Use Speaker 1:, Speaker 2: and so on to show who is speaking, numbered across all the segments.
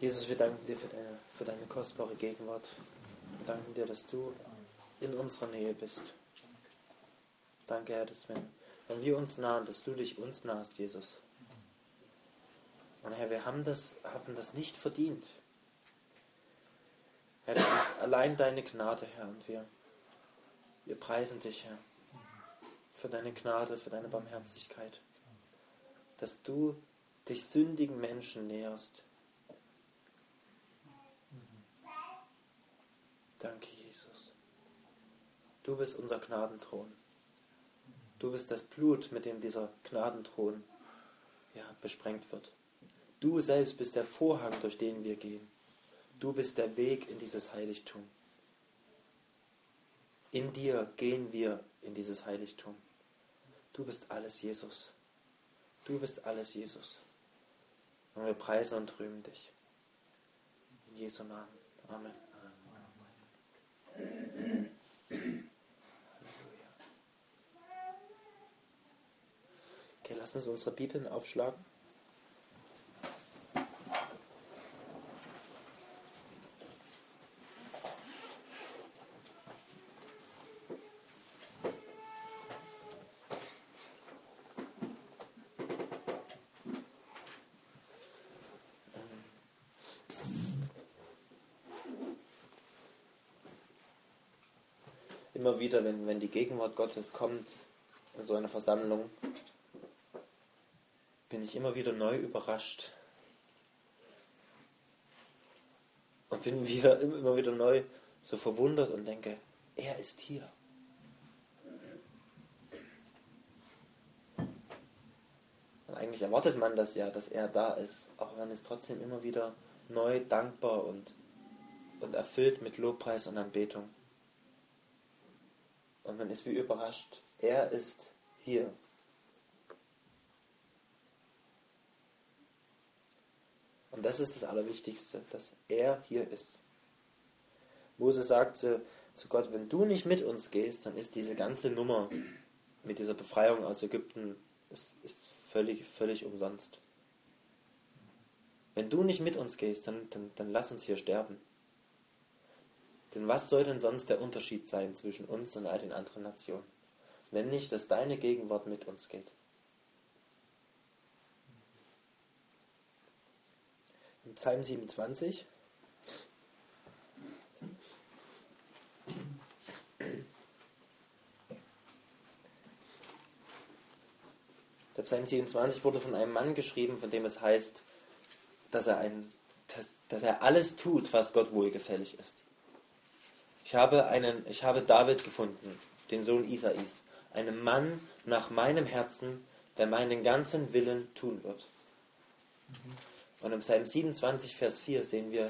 Speaker 1: Jesus, wir danken dir für deine kostbare Gegenwart. Wir danken dir, dass du in unserer Nähe bist. Danke, Herr, dass wenn wir uns nahen, dass du dich uns nahst, Jesus. Und Herr, wir haben das nicht verdient. Herr, das ist allein deine Gnade, Herr, und wir preisen dich, Herr, für deine Gnade, für deine Barmherzigkeit, dass du dich sündigen Menschen näherst. Danke, Jesus. Du bist unser Gnadenthron. Du bist das Blut, mit dem dieser Gnadenthron besprengt wird. Du selbst bist der Vorhang, durch den wir gehen. Du bist der Weg in dieses Heiligtum. In dir gehen wir in dieses Heiligtum. Du bist alles, Jesus. Du bist alles, Jesus. Und wir preisen und rühmen dich. In Jesu Namen. Amen. Okay, lass uns unsere Bibeln aufschlagen. Immer wieder, wenn die Gegenwart Gottes kommt in so einer Versammlung, bin ich immer wieder neu überrascht und bin immer wieder neu so verwundert und denke, er ist hier. Und eigentlich erwartet man das ja, dass er da ist, aber man ist trotzdem immer wieder neu dankbar und erfüllt mit Lobpreis und Anbetung. Und man ist wie überrascht. Er ist hier. Und das ist das Allerwichtigste, dass er hier ist. Mose sagt zu Gott, wenn du nicht mit uns gehst, dann ist diese ganze Nummer mit dieser Befreiung aus Ägypten ist völlig umsonst. Wenn du nicht mit uns gehst, dann lass uns hier sterben. Denn was soll denn sonst der Unterschied sein zwischen uns und all den anderen Nationen? Wenn nicht, dass deine Gegenwart mit uns geht. Im Psalm 27 Der Psalm 27 wurde von einem Mann geschrieben, von dem es heißt, dass er alles tut, was Gott wohlgefällig ist. Ich habe David gefunden, den Sohn Isais, einen Mann nach meinem Herzen, der meinen ganzen Willen tun wird. Und im Psalm 27, Vers 4 sehen wir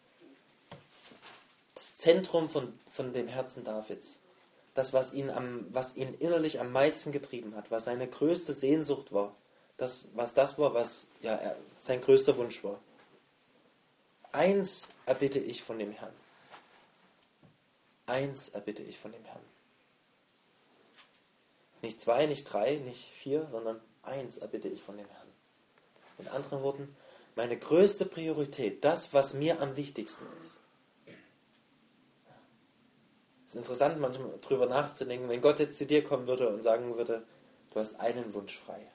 Speaker 1: das Zentrum von dem Herzen Davids. Das, was ihn innerlich am meisten getrieben hat, was seine größte Sehnsucht war, was sein größter Wunsch war. Eins erbitte ich von dem Herrn. Eins erbitte ich von dem Herrn. Nicht 2, nicht 3, nicht 4, sondern eins erbitte ich von dem Herrn. Mit anderen Worten, meine größte Priorität, das, was mir am wichtigsten ist. Es ist interessant, manchmal drüber nachzudenken, wenn Gott jetzt zu dir kommen würde und sagen würde, du hast einen Wunsch frei.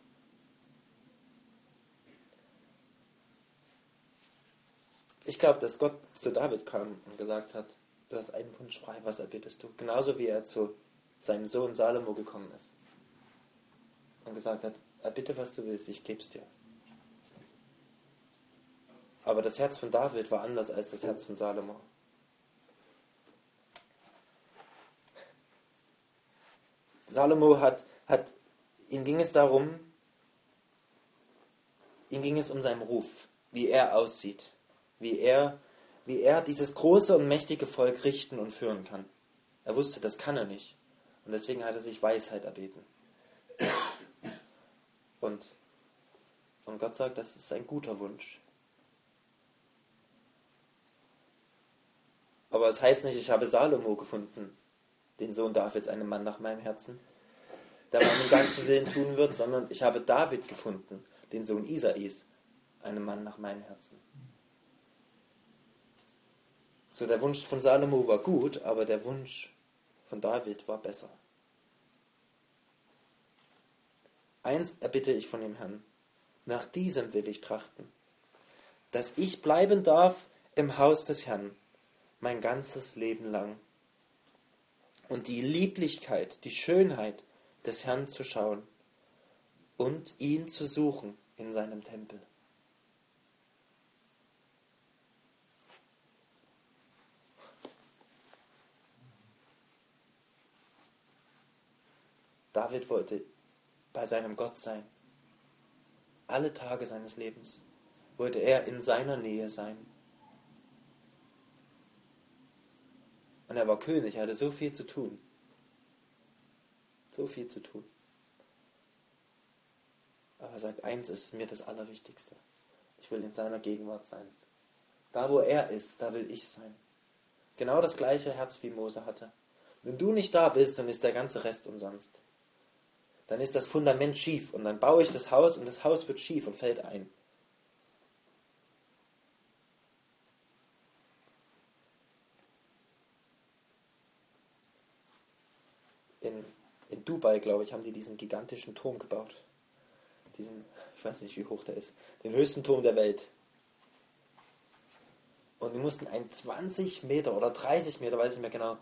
Speaker 1: Ich glaube, dass Gott zu David kam und gesagt hat, du hast einen Wunsch frei, was erbittest du? Genauso wie er zu seinem Sohn Salomo gekommen ist und gesagt hat, erbitte, was du willst, ich geb's dir. Aber das Herz von David war anders als das Herz von Salomo. Salomo ihm ging es um seinen Ruf, wie er aussieht, wie er dieses große und mächtige Volk richten und führen kann. Er wusste, das kann er nicht. Und deswegen hat er sich Weisheit erbeten. Und Gott sagt, das ist ein guter Wunsch. Aber es heißt nicht, ich habe Salomo gefunden, den Sohn Davids, einen Mann nach meinem Herzen, der meinen ganzen Willen tun wird, sondern ich habe David gefunden, den Sohn Isais, einen Mann nach meinem Herzen. So, der Wunsch von Salomo war gut, aber der Wunsch von David war besser. Eins erbitte ich von dem Herrn, nach diesem will ich trachten, dass ich bleiben darf im Haus des Herrn mein ganzes Leben lang und die Lieblichkeit, die Schönheit des Herrn zu schauen und ihn zu suchen in seinem Tempel. David wollte bei seinem Gott sein. Alle Tage seines Lebens wollte er in seiner Nähe sein. Und er war König, er hatte so viel zu tun. So viel zu tun. Aber er sagt, eins ist mir das Allerwichtigste. Ich will in seiner Gegenwart sein. Da, wo er ist, da will ich sein. Genau das gleiche Herz, wie Mose hatte. Wenn du nicht da bist, dann ist der ganze Rest umsonst. Dann ist das Fundament schief und dann baue ich das Haus und das Haus wird schief und fällt ein. In Dubai, glaube ich, haben die diesen gigantischen Turm gebaut. Ich weiß nicht, wie hoch der ist. Den höchsten Turm der Welt. Und die mussten ein 20 Meter oder 30 Meter, weiß ich nicht mehr genau,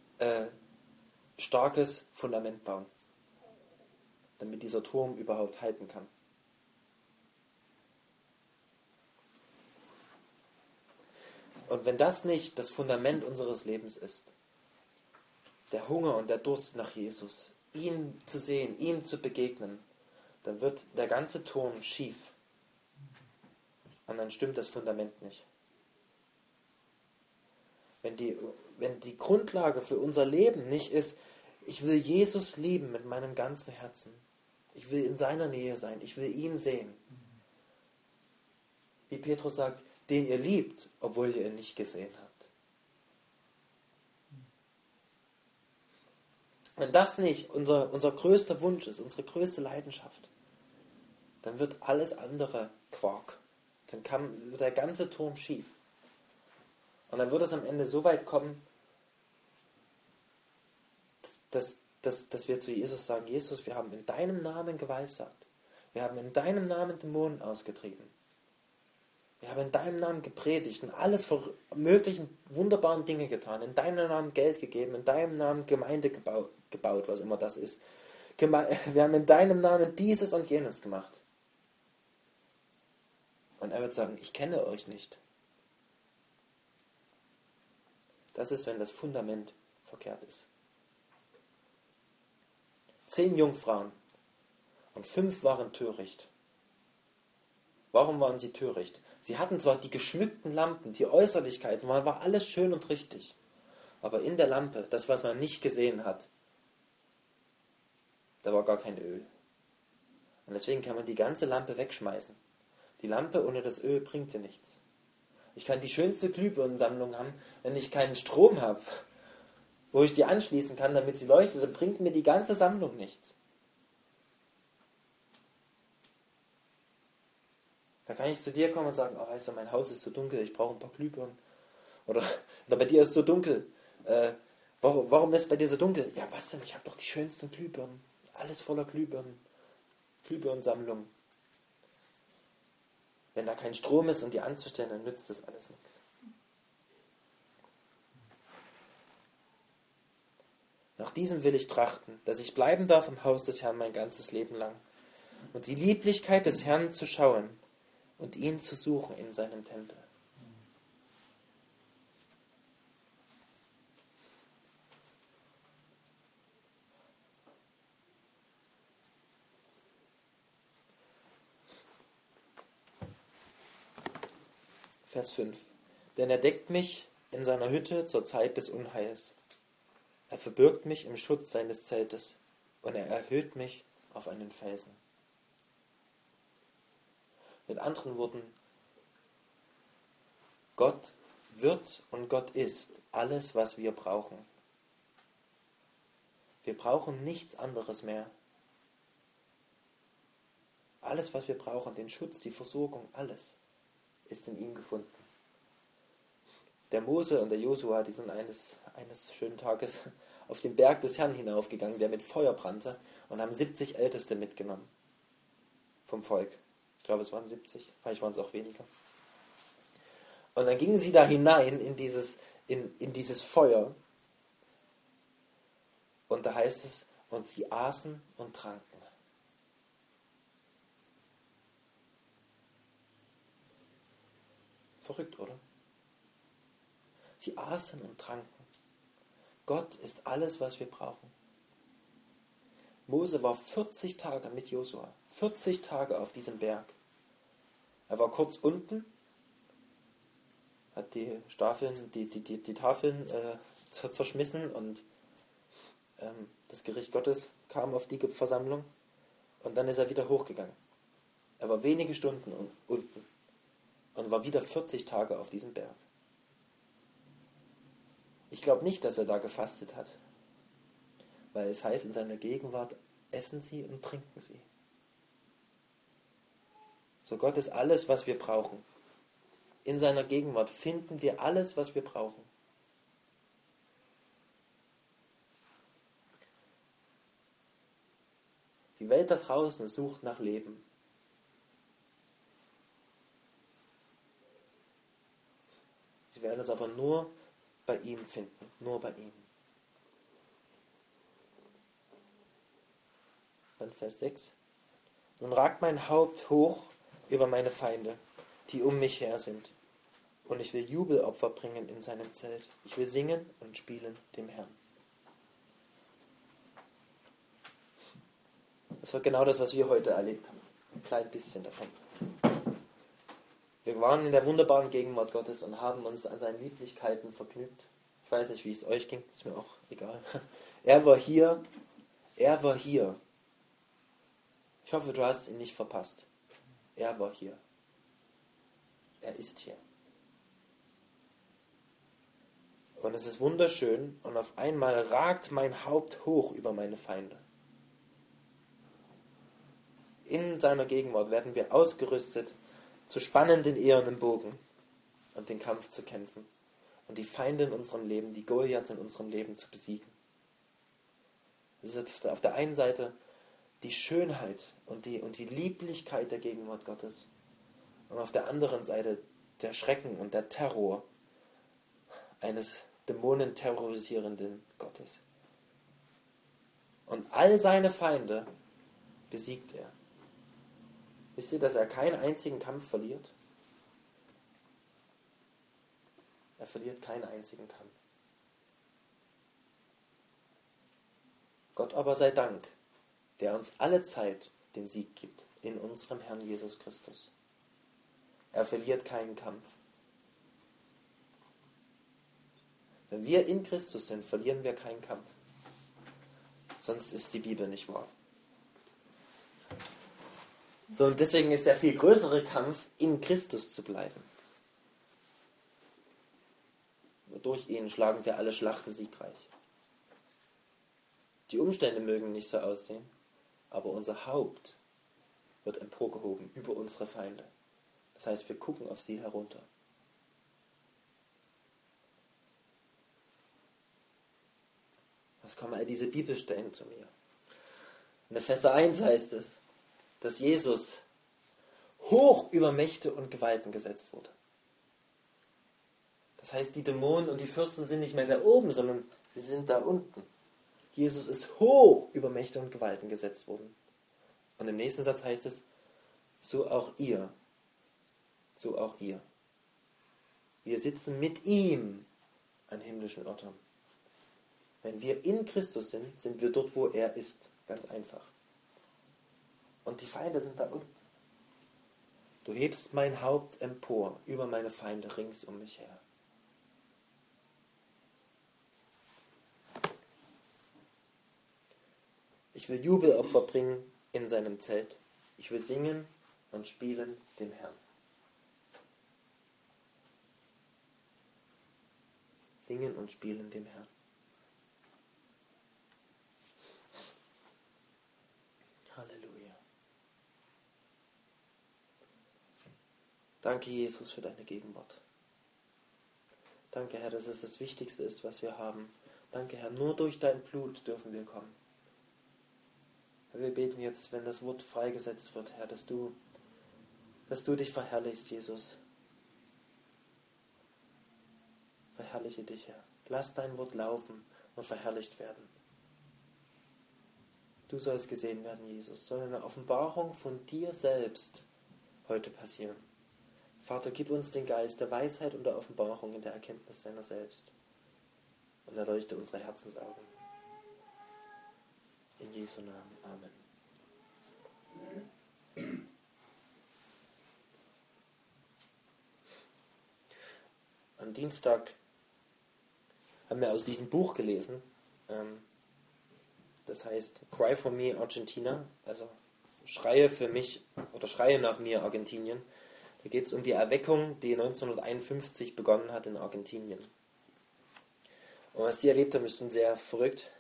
Speaker 1: starkes Fundament bauen, damit dieser Turm überhaupt halten kann. Und wenn das nicht das Fundament unseres Lebens ist, der Hunger und der Durst nach Jesus, ihn zu sehen, ihm zu begegnen, dann wird der ganze Turm schief. Und dann stimmt das Fundament nicht. Wenn die Grundlage für unser Leben nicht ist, ich will Jesus lieben mit meinem ganzen Herzen. Ich will in seiner Nähe sein. Ich will ihn sehen. Wie Petrus sagt, den ihr liebt, obwohl ihr ihn nicht gesehen habt. Wenn das nicht unser größter Wunsch ist, unsere größte Leidenschaft, dann wird alles andere Quark. Dann wird der ganze Turm schief. Und dann wird es am Ende so weit kommen, dass wir zu Jesus sagen, Jesus, wir haben in deinem Namen geweissagt. Wir haben in deinem Namen Dämonen ausgetrieben. Wir haben in deinem Namen gepredigt und alle möglichen wunderbaren Dinge getan. In deinem Namen Geld gegeben, in deinem Namen Gemeinde gebaut, was immer das ist. Wir haben in deinem Namen dieses und jenes gemacht. Und er wird sagen, ich kenne euch nicht. Das ist, wenn das Fundament verkehrt ist. 10 Jungfrauen und 5 waren töricht. Warum waren sie töricht? Sie hatten zwar die geschmückten Lampen, die Äußerlichkeiten, war alles schön und richtig. Aber in der Lampe, das, was man nicht gesehen hat, da war gar kein Öl. Und deswegen kann man die ganze Lampe wegschmeißen. Die Lampe ohne das Öl bringt dir nichts. Ich kann die schönste Glühbirnensammlung haben, wenn ich keinen Strom habe, wo ich die anschließen kann, damit sie leuchtet, dann bringt mir die ganze Sammlung nichts. Da kann ich zu dir kommen und sagen, oh, weißt du, mein Haus ist so dunkel, ich brauche ein paar Glühbirnen. Oder bei dir ist es so dunkel. Warum ist es bei dir so dunkel? Ja, was denn? Ich habe doch die schönsten Glühbirnen. Alles voller Glühbirnen. Glühbirnensammlung. Wenn da kein Strom ist, um die anzustellen, dann nützt das alles nichts. Nach diesem will ich trachten, dass ich bleiben darf im Haus des Herrn mein ganzes Leben lang und die Lieblichkeit des Herrn zu schauen und ihn zu suchen in seinem Tempel. Vers 5. Denn er deckt mich in seiner Hütte zur Zeit des Unheils. Er verbirgt mich im Schutz seines Zeltes und er erhöht mich auf einen Felsen. Mit anderen Worten, Gott wird und Gott ist alles, was wir brauchen. Wir brauchen nichts anderes mehr. Alles, was wir brauchen, den Schutz, die Versorgung, alles ist in ihm gefunden. Der Mose und der Josua, die sind eines schönen Tages auf den Berg des Herrn hinaufgegangen, der mit Feuer brannte, und haben 70 Älteste mitgenommen vom Volk. Ich glaube, es waren 70, vielleicht waren es auch weniger. Und dann gingen sie da hinein in dieses Feuer. Und da heißt es, und sie aßen und tranken. Verrückt, oder? Sie aßen und tranken. Gott ist alles, was wir brauchen. Mose war 40 Tage mit Josua. 40 Tage auf diesem Berg. Er war kurz unten, hat die Tafeln zerschmissen und das Gericht Gottes kam auf die Versammlung und dann ist er wieder hochgegangen. Er war wenige Stunden unten und war wieder 40 Tage auf diesem Berg. Ich glaube nicht, dass er da gefastet hat, weil es heißt, in seiner Gegenwart essen sie und trinken sie. So, Gott ist alles, was wir brauchen. In seiner Gegenwart finden wir alles, was wir brauchen. Die Welt da draußen sucht nach Leben. Sie werden es aber nur bei ihm finden, nur bei ihm. Dann Vers 6. Nun ragt mein Haupt hoch über meine Feinde, die um mich her sind. Und ich will Jubelopfer bringen in seinem Zelt. Ich will singen und spielen dem Herrn. Das war genau das, was wir heute erlebt haben. Ein klein bisschen davon. Wir waren in der wunderbaren Gegenwart Gottes und haben uns an seinen Lieblichkeiten vergnügt. Ich weiß nicht, wie es euch ging, ist mir auch egal. Er war hier. Er war hier. Ich hoffe, du hast ihn nicht verpasst. Er war hier. Er ist hier. Und es ist wunderschön und auf einmal ragt mein Haupt hoch über meine Feinde. In seiner Gegenwart werden wir ausgerüstet, zu spannen den ehernen Bogen und den Kampf zu kämpfen und die Feinde in unserem Leben, die Goliaths in unserem Leben zu besiegen. Das ist auf der einen Seite die Schönheit und die Lieblichkeit der Gegenwart Gottes und auf der anderen Seite der Schrecken und der Terror eines dämonenterrorisierenden Gottes. Und all seine Feinde besiegt er. Wisst ihr, dass er keinen einzigen Kampf verliert? Er verliert keinen einzigen Kampf. Gott aber sei Dank, der uns alle Zeit den Sieg gibt, in unserem Herrn Jesus Christus. Er verliert keinen Kampf. Wenn wir in Christus sind, verlieren wir keinen Kampf. Sonst ist die Bibel nicht wahr. So, und deswegen ist der viel größere Kampf, in Christus zu bleiben. Durch ihn schlagen wir alle Schlachten siegreich. Die Umstände mögen nicht so aussehen, aber unser Haupt wird emporgehoben über unsere Feinde. Das heißt, wir gucken auf sie herunter. Was kommen all diese Bibelstellen zu mir? In Epheser 1 heißt es, dass Jesus hoch über Mächte und Gewalten gesetzt wurde. Das heißt, die Dämonen und die Fürsten sind nicht mehr da oben, sondern sie sind da unten. Jesus ist hoch über Mächte und Gewalten gesetzt worden. Und im nächsten Satz heißt es, so auch ihr. So auch ihr. Wir sitzen mit ihm an himmlischen Orten. Wenn wir in Christus sind, sind wir dort, wo er ist. Ganz einfach. Und die Feinde sind da unten. Du hebst mein Haupt empor über meine Feinde rings um mich her. Ich will Jubelopfer bringen in seinem Zelt. Ich will singen und spielen dem Herrn. Singen und spielen dem Herrn. Halleluja. Danke, Jesus, für deine Gegenwart. Danke, Herr, dass es das Wichtigste ist, was wir haben. Danke, Herr, nur durch dein Blut dürfen wir kommen. Herr, wir beten jetzt, wenn das Wort freigesetzt wird, Herr, dass du dich verherrlichst, Jesus. Verherrliche dich, Herr. Lass dein Wort laufen und verherrlicht werden. Du sollst gesehen werden, Jesus. Soll eine Offenbarung von dir selbst heute passieren. Vater, gib uns den Geist der Weisheit und der Offenbarung in der Erkenntnis deiner selbst. Und erleuchte unsere Herzensaugen. In Jesu Namen. Amen. Am Dienstag haben wir aus diesem Buch gelesen. Das heißt Cry for Me Argentina, also Schreie für mich oder Schreie nach mir Argentinien. Da geht es um die Erweckung, die 1951 begonnen hat in Argentinien. Und was sie erlebt haben, ist schon sehr verrückt.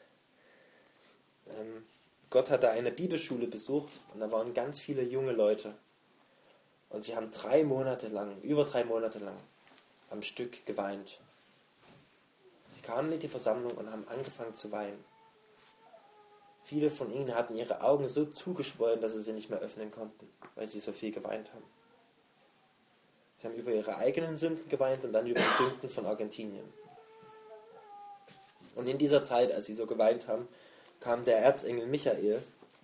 Speaker 1: Gott hatte eine Bibelschule besucht und da waren ganz viele junge Leute. Und sie haben über 3 Monate lang am Stück geweint. Sie kamen in die Versammlung und haben angefangen zu weinen. Viele von ihnen hatten ihre Augen so zugeschwollen, dass sie sie nicht mehr öffnen konnten, weil sie so viel geweint haben. Sie haben über ihre eigenen Sünden geweint und dann über die Sünden von Argentinien. Und in dieser Zeit, als sie so geweint haben, kam der Erzengel Michael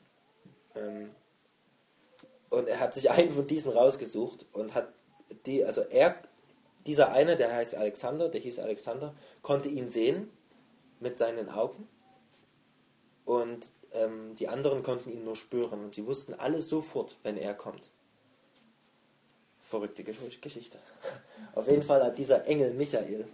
Speaker 1: und er hat sich einen von diesen rausgesucht und hat dieser eine, der hieß Alexander, konnte ihn sehen mit seinen Augen und die anderen konnten ihn nur spüren und sie wussten alles sofort, wenn er kommt. Verrückte Geschichte. Auf jeden Fall hat dieser Engel Michael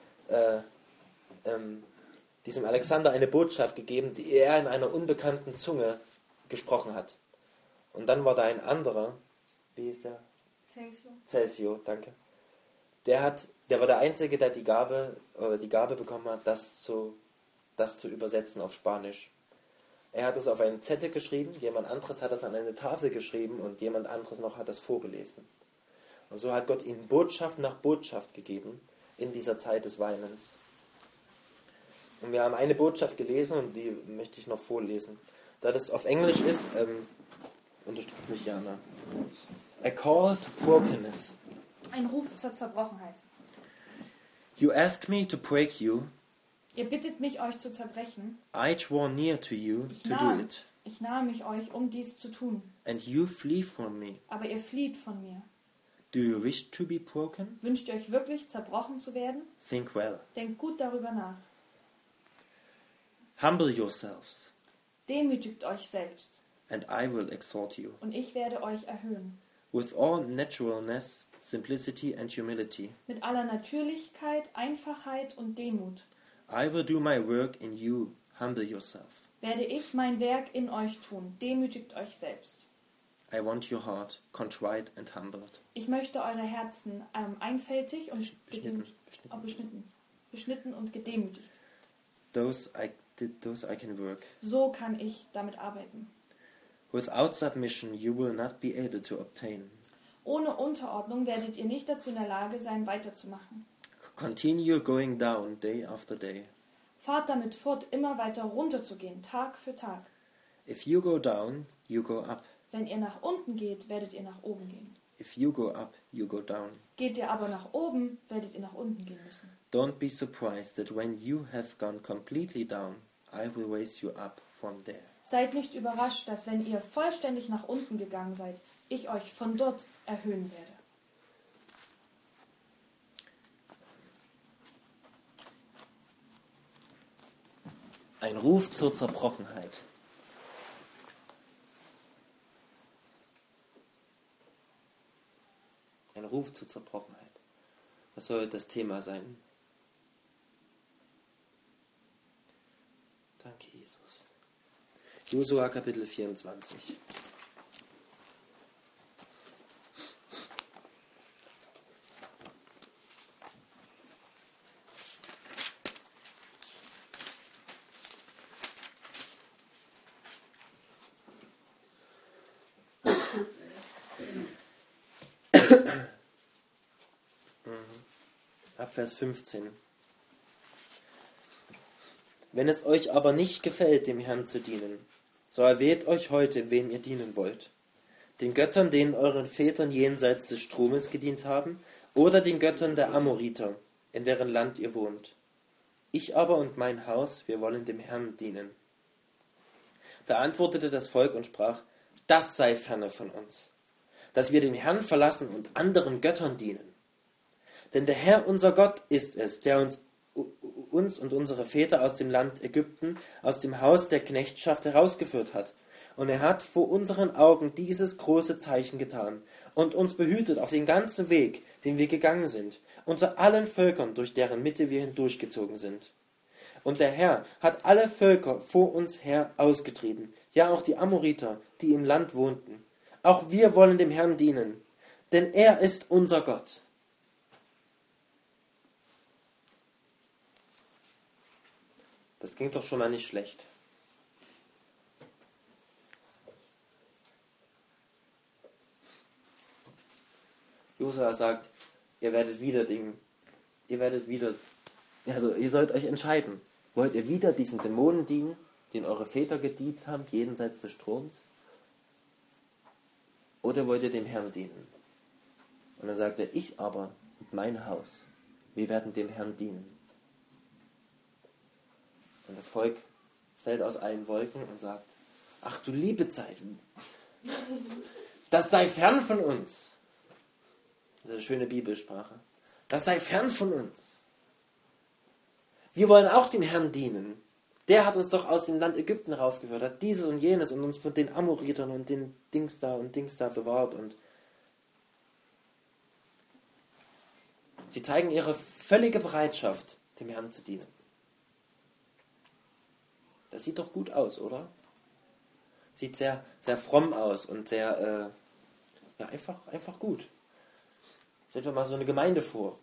Speaker 1: diesem Alexander eine Botschaft gegeben, die er in einer unbekannten Zunge gesprochen hat. Und dann war da ein anderer, wie hieß der? Celsio, danke. Der war der Einzige, der die Gabe bekommen hat, das zu übersetzen auf Spanisch. Er hat es auf einen Zettel geschrieben, jemand anderes hat es an eine Tafel geschrieben und jemand anderes noch hat das vorgelesen. Und so hat Gott ihnen Botschaft nach Botschaft gegeben in dieser Zeit des Weinens. Und wir haben eine Botschaft gelesen und die möchte ich noch vorlesen. Da das auf Englisch ist, unterstützt mich Jana. A call to brokenness.
Speaker 2: Ein Ruf zur Zerbrochenheit.
Speaker 1: You ask me to break you.
Speaker 2: Ihr bittet mich, euch zu zerbrechen.
Speaker 1: I draw near to you to do it.
Speaker 2: Ich nahe mich euch, um dies zu tun.
Speaker 1: And you flee from me.
Speaker 2: Aber ihr flieht von mir.
Speaker 1: Do you wish to be broken?
Speaker 2: Wünscht ihr euch wirklich, zerbrochen zu werden?
Speaker 1: Think well.
Speaker 2: Denkt gut darüber nach.
Speaker 1: Humble yourselves.
Speaker 2: Demütigt euch selbst.
Speaker 1: And I will exalt you.
Speaker 2: Und ich werde euch erhöhen.
Speaker 1: With all naturalness, simplicity and humility.
Speaker 2: Mit aller Natürlichkeit, Einfachheit und Demut.
Speaker 1: I will do my work in you. Humble yourself.
Speaker 2: Werde ich mein Werk in euch tun. Demütigt euch selbst.
Speaker 1: I want your heart contrite and humbled.
Speaker 2: Ich möchte eure Herzen einfältig und beschnitten und gedemütigt.
Speaker 1: Those I can work.
Speaker 2: So kann ich damit arbeiten.
Speaker 1: Without submission you will not be able to obtain.
Speaker 2: Ohne Unterordnung werdet ihr nicht dazu in der Lage sein, weiterzumachen.
Speaker 1: Continue going down day after day.
Speaker 2: Fahrt damit fort, immer weiter runterzugehen, Tag für Tag.
Speaker 1: If you go down, you go up.
Speaker 2: Wenn ihr nach unten geht, werdet ihr nach oben gehen.
Speaker 1: If you go up, you go down.
Speaker 2: Geht ihr aber nach oben, werdet ihr nach unten gehen müssen.
Speaker 1: Don't be surprised that when you have gone completely down, I will raise you up from there.
Speaker 2: Seid nicht überrascht, dass wenn ihr vollständig nach unten gegangen seid, ich euch von dort erhöhen werde.
Speaker 1: Ein Ruf zur Zerbrochenheit. Ein Ruf zur Zerbrochenheit. Was soll das Thema sein? Danke, Jesus. Josua Kapitel 24. ab Vers 15. Wenn es euch aber nicht gefällt, dem Herrn zu dienen, so erwählt euch heute, wem ihr dienen wollt. Den Göttern, denen euren Vätern jenseits des Stromes gedient haben, oder den Göttern der Amoriter, in deren Land ihr wohnt. Ich aber und mein Haus, wir wollen dem Herrn dienen. Da antwortete das Volk und sprach, das sei ferne von uns, dass wir den Herrn verlassen und anderen Göttern dienen. Denn der Herr, unser Gott, ist es, der uns und unsere Väter aus dem Land Ägypten, aus dem Haus der Knechtschaft herausgeführt hat. Und er hat vor unseren Augen dieses große Zeichen getan und uns behütet auf den ganzen Weg, den wir gegangen sind, unter allen Völkern, durch deren Mitte wir hindurchgezogen sind. Und der Herr hat alle Völker vor uns her ausgetrieben, ja auch die Amoriter, die im Land wohnten. Auch wir wollen dem Herrn dienen, denn er ist unser Gott. Das klingt doch schon mal nicht schlecht. Josua sagt, ihr sollt euch entscheiden. Wollt ihr wieder diesen Dämonen dienen, den eure Väter gedient haben, jenseits des Stroms? Oder wollt ihr dem Herrn dienen? Und dann sagt er, ich aber und mein Haus, wir werden dem Herrn dienen. Und das Volk fällt aus allen Wolken und sagt, ach du liebe Zeit, das sei fern von uns. Das ist eine schöne Bibelsprache. Das sei fern von uns. Wir wollen auch dem Herrn dienen. Der hat uns doch aus dem Land Ägypten raufgeführt, hat dieses und jenes und uns von den Amoritern und den Dings da bewahrt. Und sie zeigen ihre völlige Bereitschaft, dem Herrn zu dienen. Das sieht doch gut aus, oder? Sieht sehr, sehr fromm aus und sehr, einfach gut. Stellt euch mal so eine Gemeinde vor.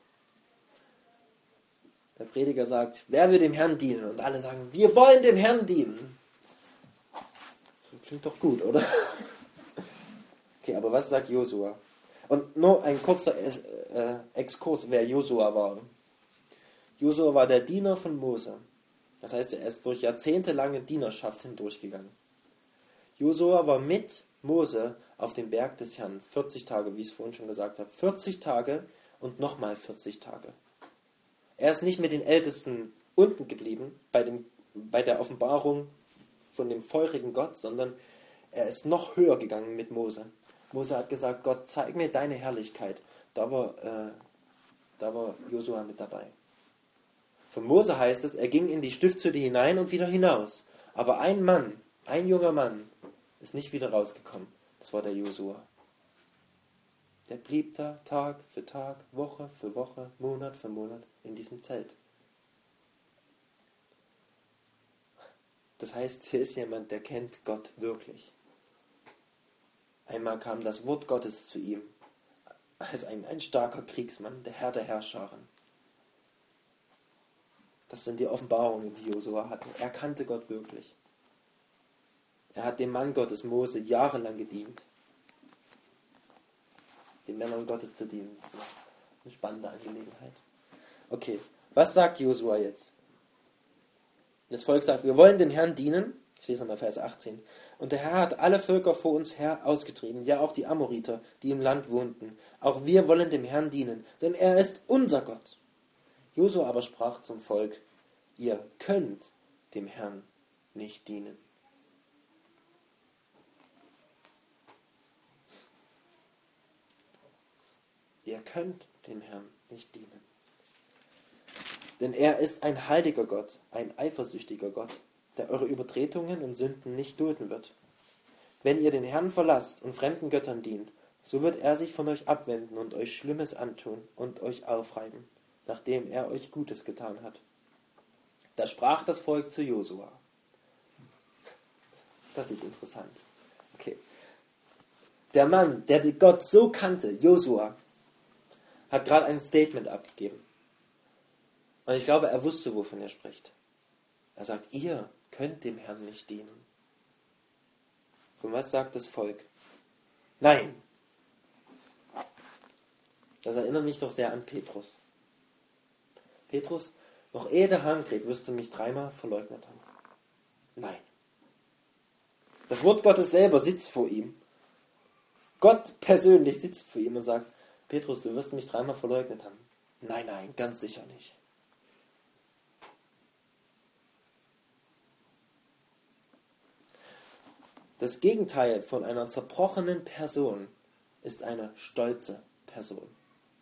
Speaker 1: Der Prediger sagt, wer will dem Herrn dienen? Und alle sagen, wir wollen dem Herrn dienen. Das klingt doch gut, oder? Okay, aber was sagt Josua? Und nur ein kurzer Exkurs, wer Josua war. Josua war der Diener von Mose. Das heißt, er ist durch jahrzehntelange Dienerschaft hindurchgegangen. Josua war mit Mose auf dem Berg des Herrn 40 Tage, wie ich es vorhin schon gesagt habe. 40 Tage und nochmal 40 Tage. Er ist nicht mit den Ältesten unten geblieben, bei der Offenbarung von dem feurigen Gott, sondern er ist noch höher gegangen mit Mose. Mose hat gesagt, Gott, zeig mir deine Herrlichkeit. Da war Josua mit dabei. Von Mose heißt es, er ging in die Stiftshütte hinein und wieder hinaus. Aber ein junger Mann, ist nicht wieder rausgekommen. Das war der Josua. Der blieb da Tag für Tag, Woche für Woche, Monat für Monat in diesem Zelt. Das heißt, hier ist jemand, der kennt Gott wirklich. Einmal kam das Wort Gottes zu ihm, als ein starker Kriegsmann, der Herr der Herrscharen. Das sind die Offenbarungen, die Josua hatte. Er kannte Gott wirklich. Er hat dem Mann Gottes, Mose, jahrelang gedient. Den Männern Gottes zu dienen, das ist eine spannende Angelegenheit. Okay, was sagt Josua jetzt? Das Volk sagt, wir wollen dem Herrn dienen. Ich lese nochmal Vers 18. Und der Herr hat alle Völker vor uns her ausgetrieben, ja auch die Amoriter, die im Land wohnten. Auch wir wollen dem Herrn dienen, denn er ist unser Gott. Josua aber sprach zum Volk, ihr könnt dem Herrn nicht dienen. Ihr könnt dem Herrn nicht dienen. Denn er ist ein heiliger Gott, ein eifersüchtiger Gott, der eure Übertretungen und Sünden nicht dulden wird. Wenn ihr den Herrn verlasst und fremden Göttern dient, so wird er sich von euch abwenden und euch Schlimmes antun und euch aufreiben, nachdem er euch Gutes getan hat. Da sprach das Volk zu Josua. Das ist interessant. Okay. Der Mann, der Gott so kannte, Josua, hat gerade ein Statement abgegeben. Und ich glaube, er wusste, wovon er spricht. Er sagt, ihr könnt dem Herrn nicht dienen. Und was sagt das Volk? Nein. Das erinnert mich doch sehr an Petrus. Petrus, noch ehe der Hahn kräht, wirst du mich 3-mal verleugnet haben. Nein. Das Wort Gottes selber sitzt vor ihm. Gott persönlich sitzt vor ihm und sagt, Petrus, du wirst mich 3-mal verleugnet haben. Nein, nein, ganz sicher nicht. Das Gegenteil von einer zerbrochenen Person ist eine stolze Person.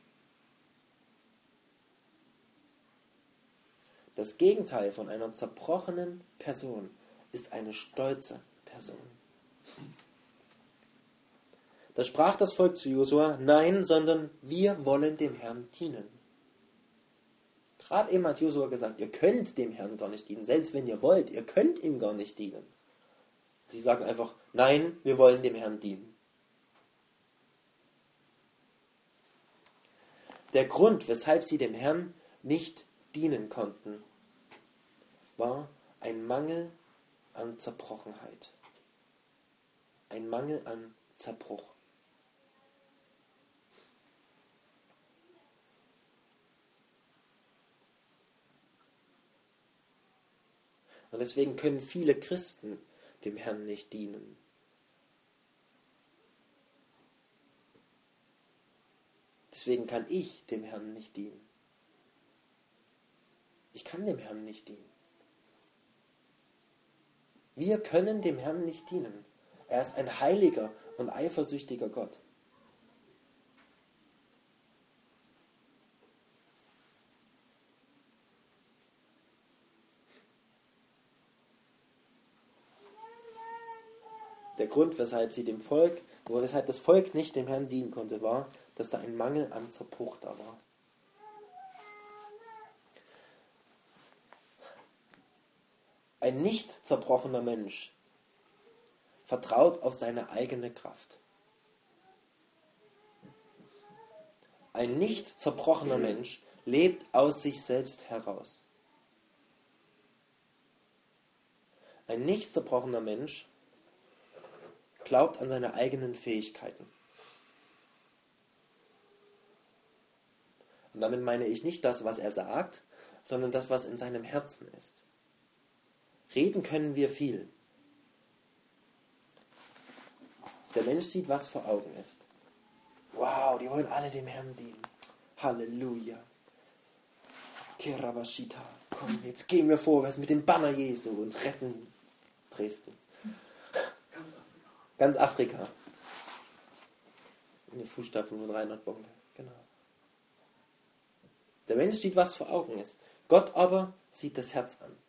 Speaker 1: Das Gegenteil von einer zerbrochenen Person ist eine stolze Person. Da sprach das Volk zu Josua, nein, sondern wir wollen dem Herrn dienen. Gerade eben hat Josua gesagt, ihr könnt dem Herrn gar nicht dienen, selbst wenn ihr wollt, ihr könnt ihm gar nicht dienen. Sie sagen einfach, nein, wir wollen dem Herrn dienen. Der Grund, weshalb sie dem Herrn nicht dienen konnten, war ein Mangel an Zerbrochenheit. Ein Mangel an Zerbruch. Und deswegen können viele Christen dem Herrn nicht dienen. Deswegen kann ich dem Herrn nicht dienen. Ich kann dem Herrn nicht dienen. Wir können dem Herrn nicht dienen. Er ist ein heiliger und eifersüchtiger Gott. Der Grund, weshalb das Volk nicht dem Herrn dienen konnte, war, dass da ein Mangel an Zerbruch da war. Ein nicht zerbrochener Mensch vertraut auf seine eigene Kraft. Ein nicht zerbrochener Mensch lebt aus sich selbst heraus. Ein nicht zerbrochener Mensch glaubt an seine eigenen Fähigkeiten. Und damit meine ich nicht das, was er sagt, sondern das, was in seinem Herzen ist. Reden können wir viel. Der Mensch sieht, was vor Augen ist. Wow, die wollen alle dem Herrn dienen. Halleluja. Kerabashita. Komm, jetzt gehen wir vorwärts mit dem Banner Jesu und retten Dresden. Ganz Afrika. In den Fußstapfen von Reinhard Bonke. Genau. Der Mensch sieht, was vor Augen ist. Gott aber sieht das Herz an.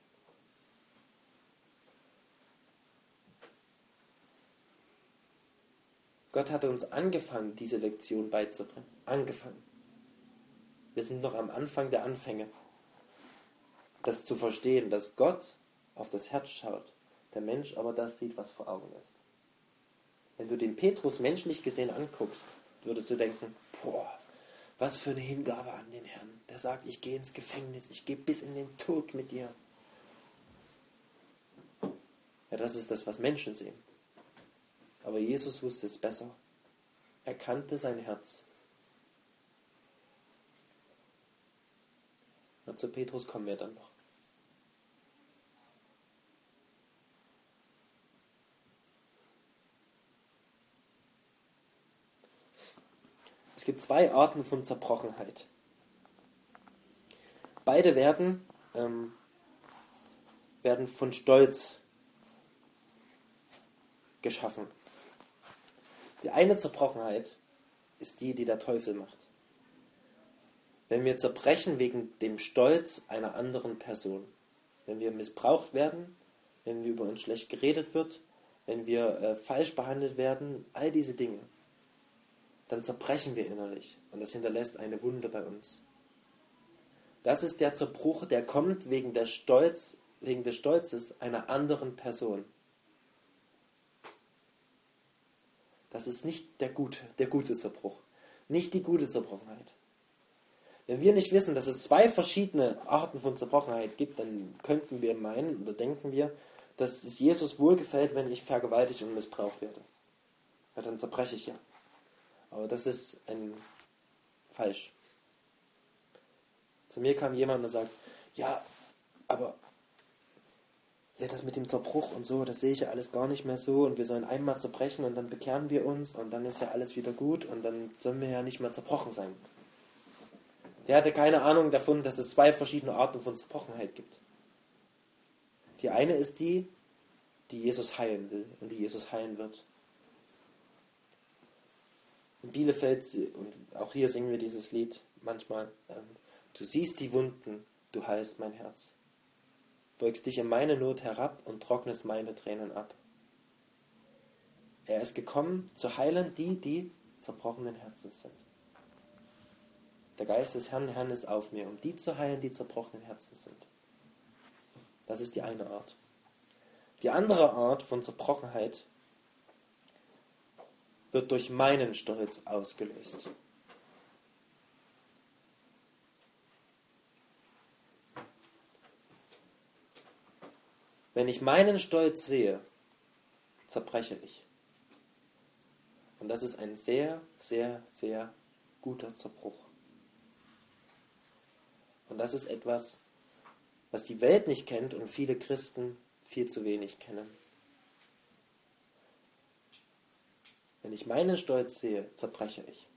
Speaker 1: Gott hatte uns angefangen, diese Lektion beizubringen. Angefangen. Wir sind noch am Anfang der Anfänge. Das zu verstehen, dass Gott auf das Herz schaut, der Mensch aber das sieht, was vor Augen ist. Wenn du den Petrus menschlich gesehen anguckst, würdest du denken, boah, was für eine Hingabe an den Herrn. Der sagt, ich gehe ins Gefängnis, ich gehe bis in den Tod mit dir. Ja, das ist das, was Menschen sehen. Aber Jesus wusste es besser. Er kannte sein Herz. Und zu Petrus kommen wir dann noch. Es gibt 2 Arten von Zerbrochenheit. Beide werden von Stolz geschaffen. Die eine Zerbrochenheit ist die, die der Teufel macht. Wenn wir zerbrechen wegen dem Stolz einer anderen Person, wenn wir missbraucht werden, wenn wir über uns schlecht geredet wird, wenn wir falsch behandelt werden, all diese Dinge, dann zerbrechen wir innerlich und das hinterlässt eine Wunde bei uns. Das ist der Zerbruch, der kommt wegen des Stolzes einer anderen Person. Das ist nicht der gute Zerbruch, nicht die gute Zerbrochenheit. Wenn wir nicht wissen, dass es 2 verschiedene Arten von Zerbrochenheit gibt, dann könnten wir meinen oder denken wir, dass es Jesus wohlgefällt, wenn ich vergewaltigt und missbraucht werde. Ja, dann zerbreche ich ja. Aber das ist falsch. Zu mir kam jemand und sagt, ja, aber ja, das mit dem Zerbruch und so, das sehe ich ja alles gar nicht mehr so und wir sollen einmal zerbrechen und dann bekehren wir uns und dann ist ja alles wieder gut und dann sollen wir ja nicht mehr zerbrochen sein. Der hatte keine Ahnung davon, dass es 2 verschiedene Arten von Zerbrochenheit gibt. Die eine ist die Jesus heilen will und die Jesus heilen wird. In Bielefeld, und auch hier singen wir dieses Lied manchmal, du siehst die Wunden, du heilst mein Herz. Beugst dich in meine Not herab und trocknest meine Tränen ab. Er ist gekommen, zu heilen die zerbrochenen Herzens sind. Der Geist des Herrn ist auf mir, um die zu heilen, die zerbrochenen Herzens sind. Das ist die eine Art. Die andere Art von Zerbrochenheit wird durch meinen Stolz ausgelöst. Wenn ich meinen Stolz sehe, zerbreche ich. Und das ist ein sehr, sehr, sehr guter Zerbruch. Und das ist etwas, was die Welt nicht kennt und viele Christen viel zu wenig kennen. Wenn ich meinen Stolz sehe, zerbreche ich.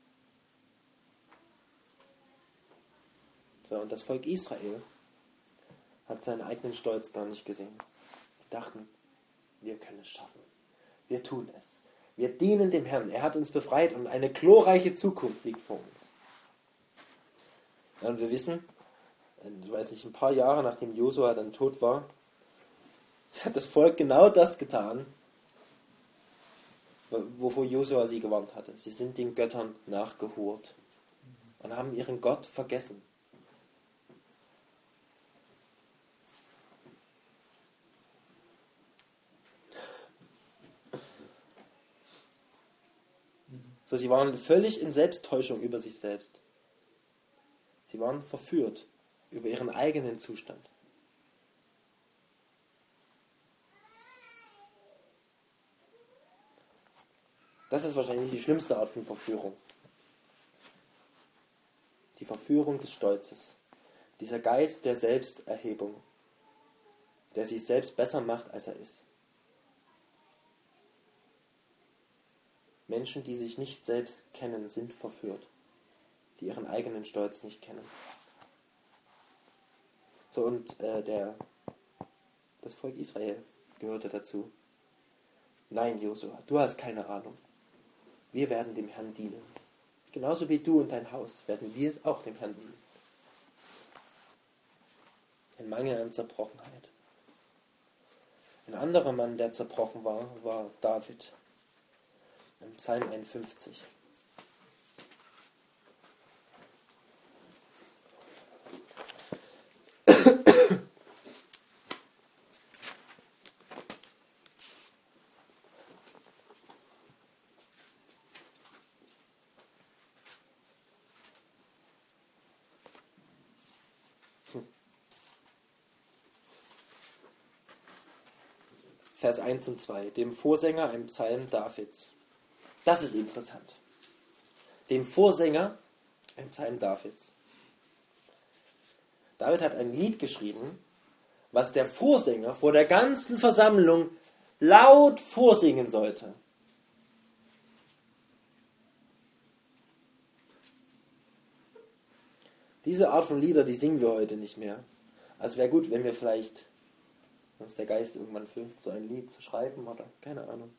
Speaker 1: So, und das Volk Israel hat seinen eigenen Stolz gar nicht gesehen. Die dachten, wir können es schaffen. Wir tun es. Wir dienen dem Herrn. Er hat uns befreit und eine glorreiche Zukunft liegt vor uns. Ja, und wir wissen, ich weiß nicht, ein paar Jahre nachdem Josua dann tot war, hat das Volk genau das getan, wovor Josua sie gewarnt hatte. Sie sind den Göttern nachgehurt und haben ihren Gott vergessen. So, sie waren völlig in Selbsttäuschung über sich selbst. Sie waren verführt über ihren eigenen Zustand. Das ist wahrscheinlich die schlimmste Art von Verführung. Die Verführung des Stolzes. Dieser Geist der Selbsterhebung, der sich selbst besser macht, als er ist. Menschen, die sich nicht selbst kennen, sind verführt, die ihren eigenen Stolz nicht kennen. So, und das Volk Israel gehörte dazu. Nein, Josua, du hast keine Ahnung. Wir werden dem Herrn dienen. Genauso wie du und dein Haus werden wir auch dem Herrn dienen. Ein Mangel an Zerbrochenheit. Ein anderer Mann, der zerbrochen war, war David. Im Psalm 51. Vers 1 und 2. Dem Vorsänger ein Psalm Davids. Das ist interessant. Dem Vorsänger ein Psalm Davids. David hat ein Lied geschrieben, was der Vorsänger vor der ganzen Versammlung laut vorsingen sollte. Diese Art von Lieder, die singen wir heute nicht mehr. Also wäre gut, wenn wir vielleicht uns der Geist irgendwann füllt, so ein Lied zu schreiben oder keine Ahnung.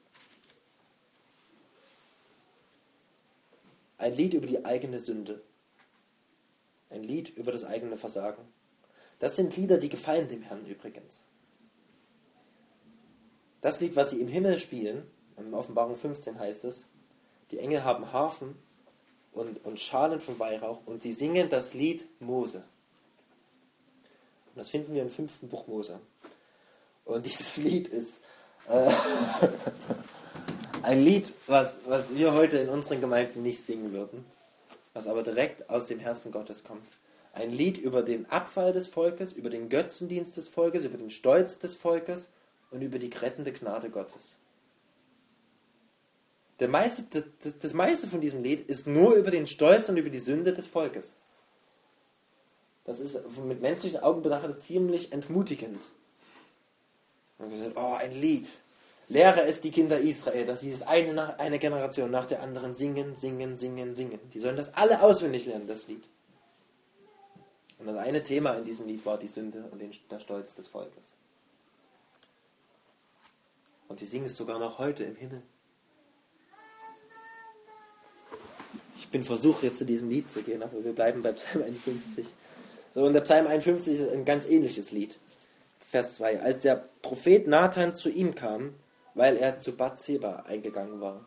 Speaker 1: Ein Lied über die eigene Sünde. Ein Lied über das eigene Versagen. Das sind Lieder, die gefallen dem Herrn übrigens. Das Lied, was sie im Himmel spielen, in Offenbarung 15 heißt es, die Engel haben Harfen und Schalen von Weihrauch und sie singen das Lied Mose. Und das finden wir im 5. Buch Mose. Und dieses Lied ist ein Lied, was wir heute in unseren Gemeinden nicht singen würden, was aber direkt aus dem Herzen Gottes kommt. Ein Lied über den Abfall des Volkes, über den Götzendienst des Volkes, über den Stolz des Volkes und über die rettende Gnade Gottes. Das meiste von diesem Lied ist nur über den Stolz und über die Sünde des Volkes. Das ist mit menschlichen Augen betrachtet ziemlich entmutigend. Und gesagt, oh, ein Lied. Lehre es die Kinder Israel, dass sie es eine Generation nach der anderen singen, singen, singen, singen. Die sollen das alle auswendig lernen, das Lied. Und das eine Thema in diesem Lied war die Sünde und der Stolz des Volkes. Und die singen es sogar noch heute im Himmel. Ich bin versucht, jetzt zu diesem Lied zu gehen, aber wir bleiben bei Psalm 51. So, und der Psalm 51 ist ein ganz ähnliches Lied. Vers 2. Als der Prophet Nathan zu ihm kam, weil er zu Bathseba eingegangen war.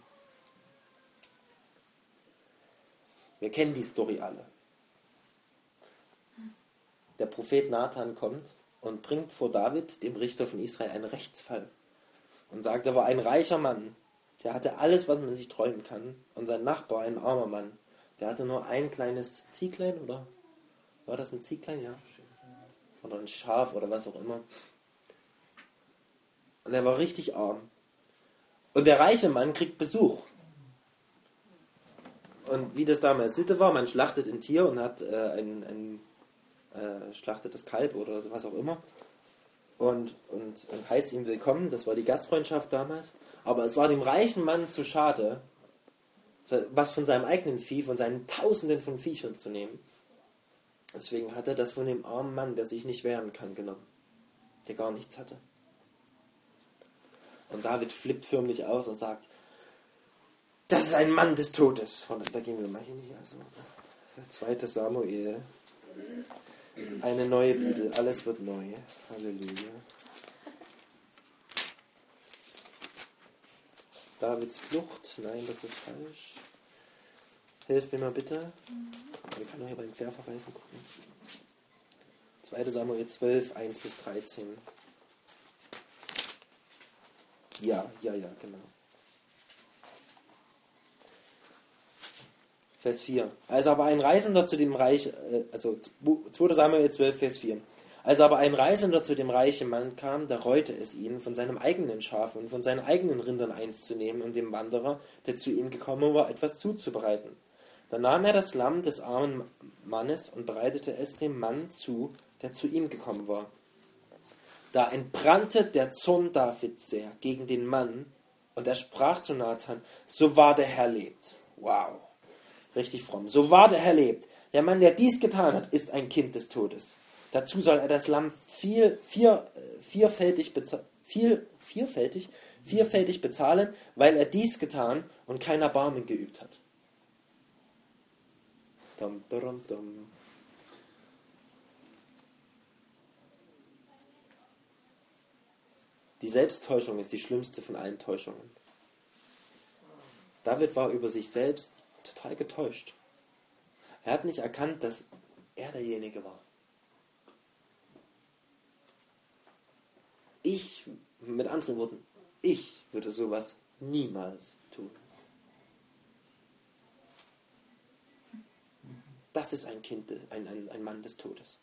Speaker 1: Wir kennen die Story alle. Der Prophet Nathan kommt und bringt vor David, dem Richter von Israel, einen Rechtsfall. Und sagt, er war ein reicher Mann, der hatte alles, was man sich träumen kann. Und sein Nachbar, ein armer Mann, der hatte nur ein kleines Zieglein, oder? War das ein Zieglein? Ja. Oder ein Schaf oder was auch immer. Und er war richtig arm. Und der reiche Mann kriegt Besuch. Und wie das damals Sitte war, man schlachtet ein Tier und hat ein schlachtet das Kalb oder was auch immer. Und heißt ihm willkommen. Das war die Gastfreundschaft damals. Aber es war dem reichen Mann zu schade, was von seinem eigenen Vieh, von seinen Tausenden von Viechern zu nehmen. Deswegen hat er das von dem armen Mann, der sich nicht wehren kann, genommen. Der gar nichts hatte. Und David flippt förmlich aus und sagt, das ist ein Mann des Todes. Und da gehen wir mal hin hier. Also, 2. Samuel. Eine neue Bibel. Alles wird neu. Halleluja. Davids Flucht. Nein, das ist falsch. Hilf mir mal bitte. Wir können auch hier beim Querverweisen gucken. 2. Samuel 12, 1 bis 13. Ja, genau. Vers 4. Als aber ein Reisender zu dem Reich, 2. Samuel 12, Vers 4. Als aber ein Reisender zu dem reichen Mann kam, da reute es ihn, von seinem eigenen Schaf und von seinen eigenen Rindern eins zu nehmen und dem Wanderer, der zu ihm gekommen war, etwas zuzubereiten. Dann nahm er das Lamm des armen Mannes und bereitete es dem Mann zu, der zu ihm gekommen war. Da entbrannte der Zorn Davids sehr gegen den Mann, und er sprach zu Nathan, so wahr der Herr lebt. Wow, richtig fromm. So wahr der Herr lebt. Der Mann, der dies getan hat, ist ein Kind des Todes. Dazu soll er das Lamm vierfältig bezahlen, weil er dies getan und kein Erbarmen geübt hat. Dum, dum, dum. Die Selbsttäuschung ist die schlimmste von allen Täuschungen. David war über sich selbst total getäuscht. Er hat nicht erkannt, dass er derjenige war. Mit anderen Worten, ich würde sowas niemals tun. Das ist ein Kind, ein Mann des Todes.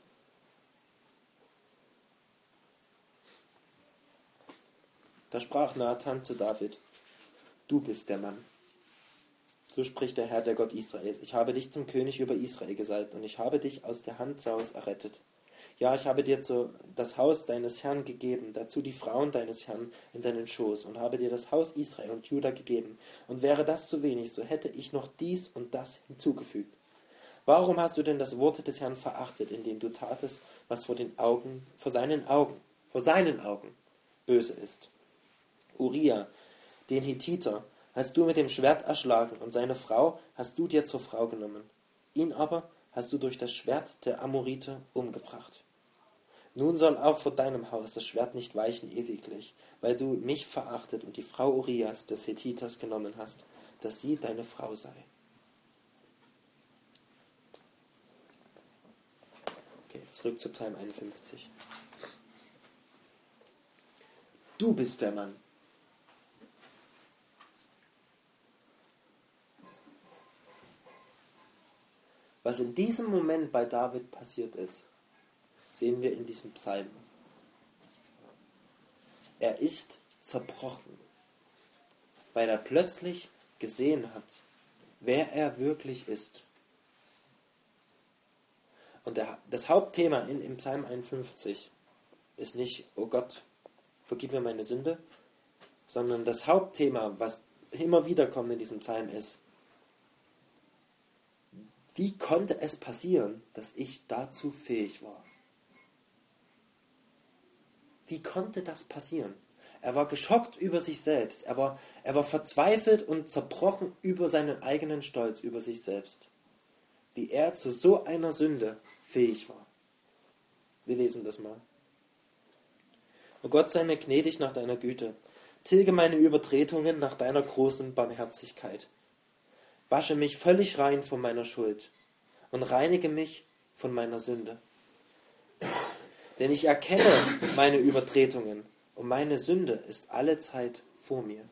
Speaker 1: Da sprach Nathan zu David, du bist der Mann. So spricht der Herr, der Gott Israels. Ich habe dich zum König über Israel gesalbt und ich habe dich aus der Hand Sauls errettet. Ja, ich habe dir das Haus deines Herrn gegeben, dazu die Frauen deines Herrn in deinen Schoß und habe dir das Haus Israel und Juda gegeben. Und wäre das zu wenig, so hätte ich noch dies und das hinzugefügt. Warum hast du denn das Wort des Herrn verachtet, indem du tatest, was vor seinen Augen böse ist? Uriah, den Hethiter, hast du mit dem Schwert erschlagen und seine Frau hast du dir zur Frau genommen. Ihn aber hast du durch das Schwert der Amoriter umgebracht. Nun soll auch vor deinem Haus das Schwert nicht weichen ewiglich, weil du mich verachtet und die Frau Urias des Hethiters genommen hast, dass sie deine Frau sei. Okay, zurück zu Psalm 51. Du bist der Mann. Was in diesem Moment bei David passiert ist, sehen wir in diesem Psalm. Er ist zerbrochen, weil er plötzlich gesehen hat, wer er wirklich ist. Und das Hauptthema im Psalm 51 ist nicht, oh Gott, vergib mir meine Sünde, sondern das Hauptthema, was immer wieder kommt in diesem Psalm ist, wie konnte es passieren, dass ich dazu fähig war? Wie konnte das passieren? Er war geschockt über sich selbst. Er war verzweifelt und zerbrochen über seinen eigenen Stolz, über sich selbst. Wie er zu so einer Sünde fähig war. Wir lesen das mal. O Gott, sei mir gnädig nach deiner Güte. Tilge meine Übertretungen nach deiner großen Barmherzigkeit. Wasche mich völlig rein von meiner Schuld und reinige mich von meiner Sünde. Denn ich erkenne meine Übertretungen und meine Sünde ist allezeit vor mir.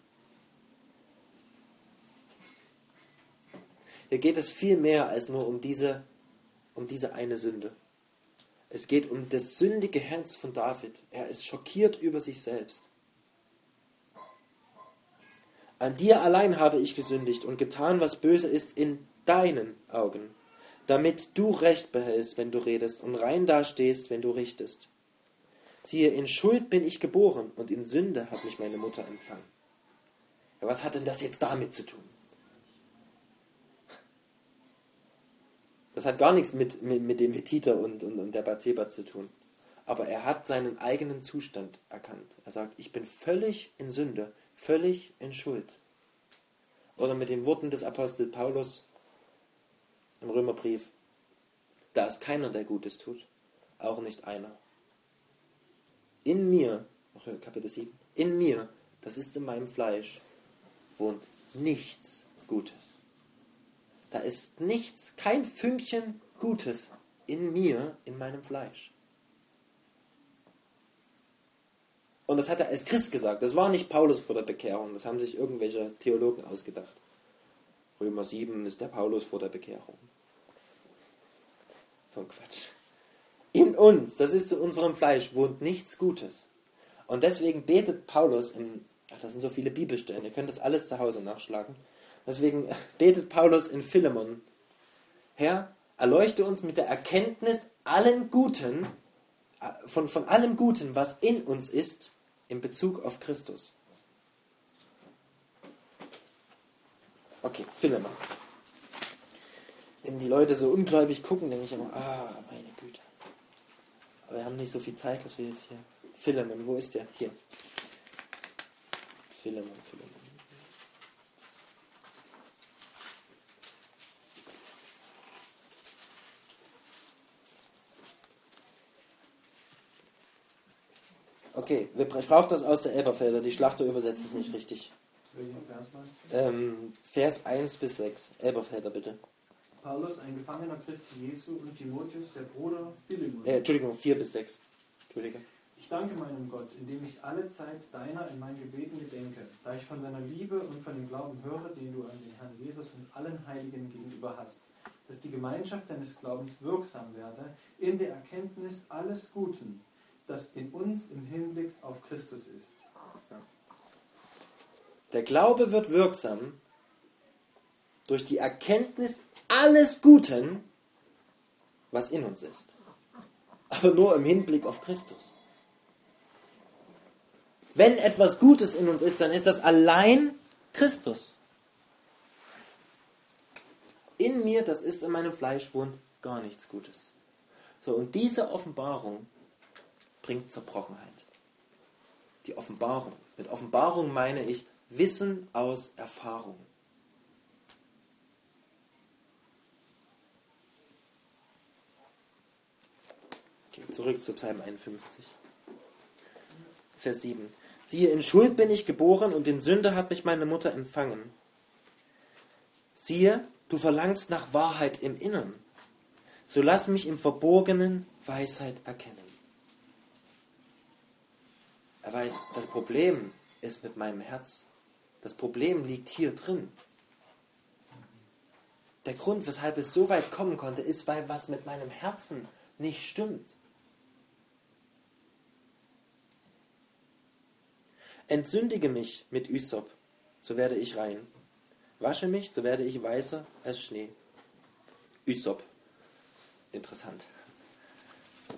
Speaker 1: Hier geht es viel mehr als nur um diese eine Sünde. Es geht um das sündige Herz von David. Er ist schockiert über sich selbst. An dir allein habe ich gesündigt und getan, was böse ist in deinen Augen, damit du Recht behältst, wenn du redest, und rein dastehst, wenn du richtest. Siehe, in Schuld bin ich geboren, und in Sünde hat mich meine Mutter empfangen. Ja, was hat denn das jetzt damit zu tun? Das hat gar nichts mit dem Hethiter und der Bathseba zu tun. Aber er hat seinen eigenen Zustand erkannt. Er sagt, ich bin völlig in Sünde, völlig in Schuld. Oder mit den Worten des Apostel Paulus im Römerbrief, da ist keiner, der Gutes tut, auch nicht einer. In mir, Kapitel 7, in mir, das ist in meinem Fleisch, wohnt nichts Gutes. Da ist nichts, kein Fünkchen Gutes in mir, in meinem Fleisch. Und das hat er als Christ gesagt. Das war nicht Paulus vor der Bekehrung. Das haben sich irgendwelche Theologen ausgedacht. Römer 7 ist der Paulus vor der Bekehrung. So ein Quatsch. In uns, das ist in unserem Fleisch, wohnt nichts Gutes. Und deswegen betet Paulus das sind so viele Bibelstellen, ihr könnt das alles zu Hause nachschlagen. Deswegen betet Paulus in Philemon, Herr, erleuchte uns mit der Erkenntnis allen Guten, von allem Guten, was in uns ist, in Bezug auf Christus. Okay, Philemon. Wenn die Leute so ungläubig gucken, denke ich immer, meine Güte. Aber wir haben nicht so viel Zeit, dass wir jetzt hier... Philemon, wo ist der? Hier. Philemon. Okay, ich brauche das aus der Elberfelder. Die Schlachter übersetzt es nicht richtig.
Speaker 3: Welchen Vers meinst du?
Speaker 1: Vers 1 bis 6. Elberfelder, bitte.
Speaker 3: Paulus, ein Gefangener Christi Jesu, und Timotheus, der Bruder Philemon.
Speaker 1: Entschuldigung, 4 bis 6. Entschuldige.
Speaker 3: Ich danke meinem Gott, indem ich alle Zeit deiner in meinen Gebeten gedenke, da ich von deiner Liebe und von dem Glauben höre, den du an den Herrn Jesus und allen Heiligen gegenüber hast, dass die Gemeinschaft deines Glaubens wirksam werde in der Erkenntnis alles Guten, das in uns im Hinblick auf Christus ist.
Speaker 1: Der Glaube wird wirksam durch die Erkenntnis alles Guten, was in uns ist. Aber nur im Hinblick auf Christus. Wenn etwas Gutes in uns ist, dann ist das allein Christus. In mir, das ist in meinem Fleisch, wohnt gar nichts Gutes. So, und diese Offenbarung bringt Zerbrochenheit. Die Offenbarung. Mit Offenbarung meine ich Wissen aus Erfahrung. Okay, zurück zu Psalm 51. Vers 7. Siehe, in Schuld bin ich geboren und in Sünde hat mich meine Mutter empfangen. Siehe, du verlangst nach Wahrheit im Innern. So lass mich im Verborgenen Weisheit erkennen. Er weiß, das Problem ist mit meinem Herz. Das Problem liegt hier drin. Der Grund, weshalb es so weit kommen konnte, ist, weil was mit meinem Herzen nicht stimmt. Entsündige mich mit Ysop, so werde ich rein. Wasche mich, so werde ich weißer als Schnee. Ysop. Interessant.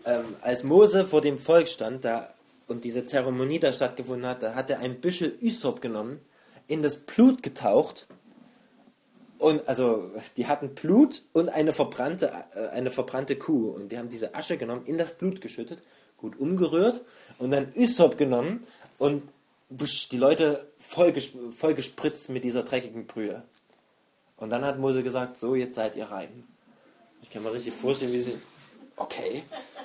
Speaker 1: als Mose vor dem Volk stand und diese Zeremonie da stattgefunden hat, da hat er ein Büschel Ysop genommen, in das Blut getaucht. Und also die hatten Blut und eine verbrannte Kuh. Und die haben diese Asche genommen, in das Blut geschüttet, gut umgerührt und dann Ysop genommen und die Leute voll gespritzt mit dieser dreckigen Brühe. Und dann hat Mose gesagt, so, jetzt seid ihr rein. Ich kann mir richtig vorstellen, wie sie... Okay.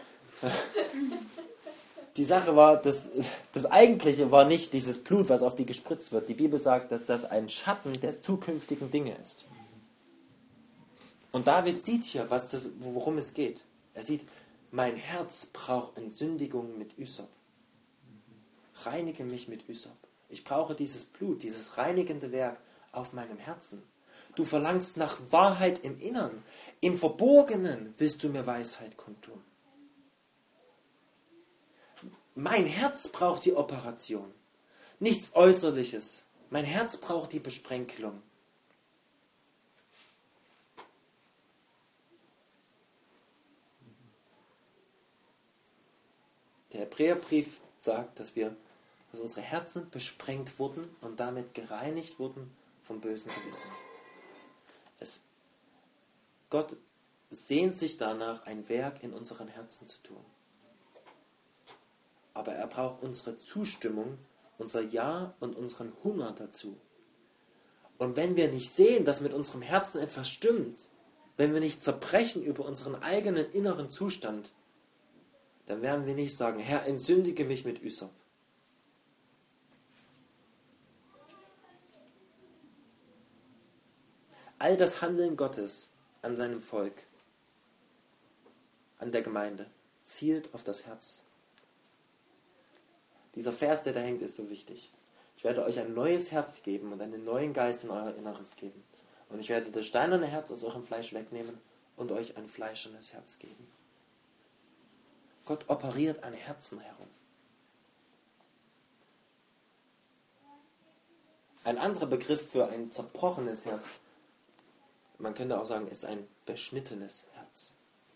Speaker 1: Die Sache war, das Eigentliche war nicht dieses Blut, was auf die gespritzt wird. Die Bibel sagt, dass das ein Schatten der zukünftigen Dinge ist. Und David sieht hier, worum es geht. Er sieht, mein Herz braucht Entsündigung mit Ysop. Reinige mich mit Ysop. Ich brauche dieses Blut, dieses reinigende Werk auf meinem Herzen. Du verlangst nach Wahrheit im Innern. Im Verborgenen willst du mir Weisheit kundtun. Mein Herz braucht die Operation. Nichts Äußerliches. Mein Herz braucht die Besprenkelung. Der Hebräerbrief sagt, dass unsere Herzen besprengt wurden und damit gereinigt wurden vom bösen Gewissen. Gott sehnt sich danach, ein Werk in unseren Herzen zu tun. Aber er braucht unsere Zustimmung, unser Ja und unseren Hunger dazu. Und wenn wir nicht sehen, dass mit unserem Herzen etwas stimmt, wenn wir nicht zerbrechen über unseren eigenen inneren Zustand, dann werden wir nicht sagen, Herr, entsündige mich mit Ysop. All das Handeln Gottes an seinem Volk, an der Gemeinde, zielt auf das Herz. Dieser Vers, der da hängt, ist so wichtig. Ich werde euch ein neues Herz geben und einen neuen Geist in euer Inneres geben. Und ich werde das steinerne Herz aus eurem Fleisch wegnehmen und euch ein fleischernes Herz geben. Gott operiert an Herzen herum. Ein anderer Begriff für ein zerbrochenes Herz, man könnte auch sagen, ist ein beschnittenes Herz.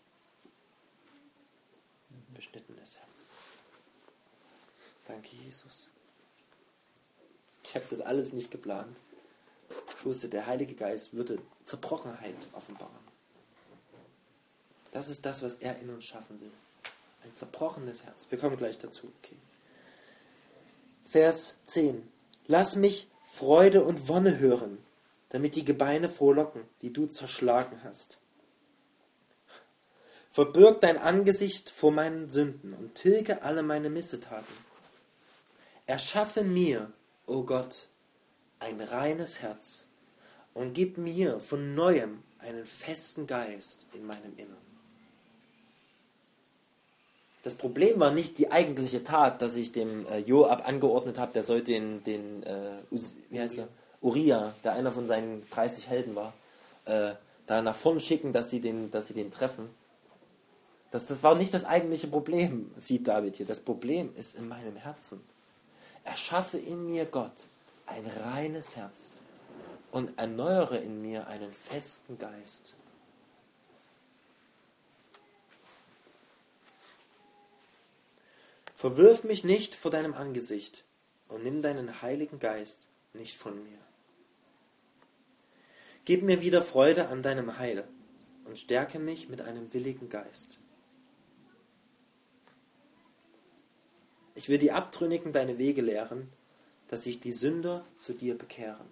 Speaker 1: Beschnittenes Herz. Danke, Jesus. Ich habe das alles nicht geplant. Ich wusste, der Heilige Geist würde Zerbrochenheit offenbaren. Das ist das, was er in uns schaffen will. Ein zerbrochenes Herz. Wir kommen gleich dazu. Okay. Vers 10. Lass mich Freude und Wonne hören, damit die Gebeine frohlocken, die du zerschlagen hast. Verbirg dein Angesicht vor meinen Sünden und tilge alle meine Missetaten. Erschaffe mir, o Gott, ein reines Herz und gib mir von Neuem einen festen Geist in meinem Innern. Das Problem war nicht die eigentliche Tat, dass ich dem Joab angeordnet habe, der sollte den Uriah, der einer von seinen 30 Helden war, da nach vorn schicken, dass sie den treffen. Das war nicht das eigentliche Problem, sieht David hier. Das Problem ist in meinem Herzen. Erschaffe in mir, Gott, ein reines Herz und erneuere in mir einen festen Geist. Verwirf mich nicht vor deinem Angesicht und nimm deinen Heiligen Geist nicht von mir. Gib mir wieder Freude an deinem Heil und stärke mich mit einem willigen Geist. Ich will die Abtrünnigen deine Wege lehren, dass sich die Sünder zu dir bekehren.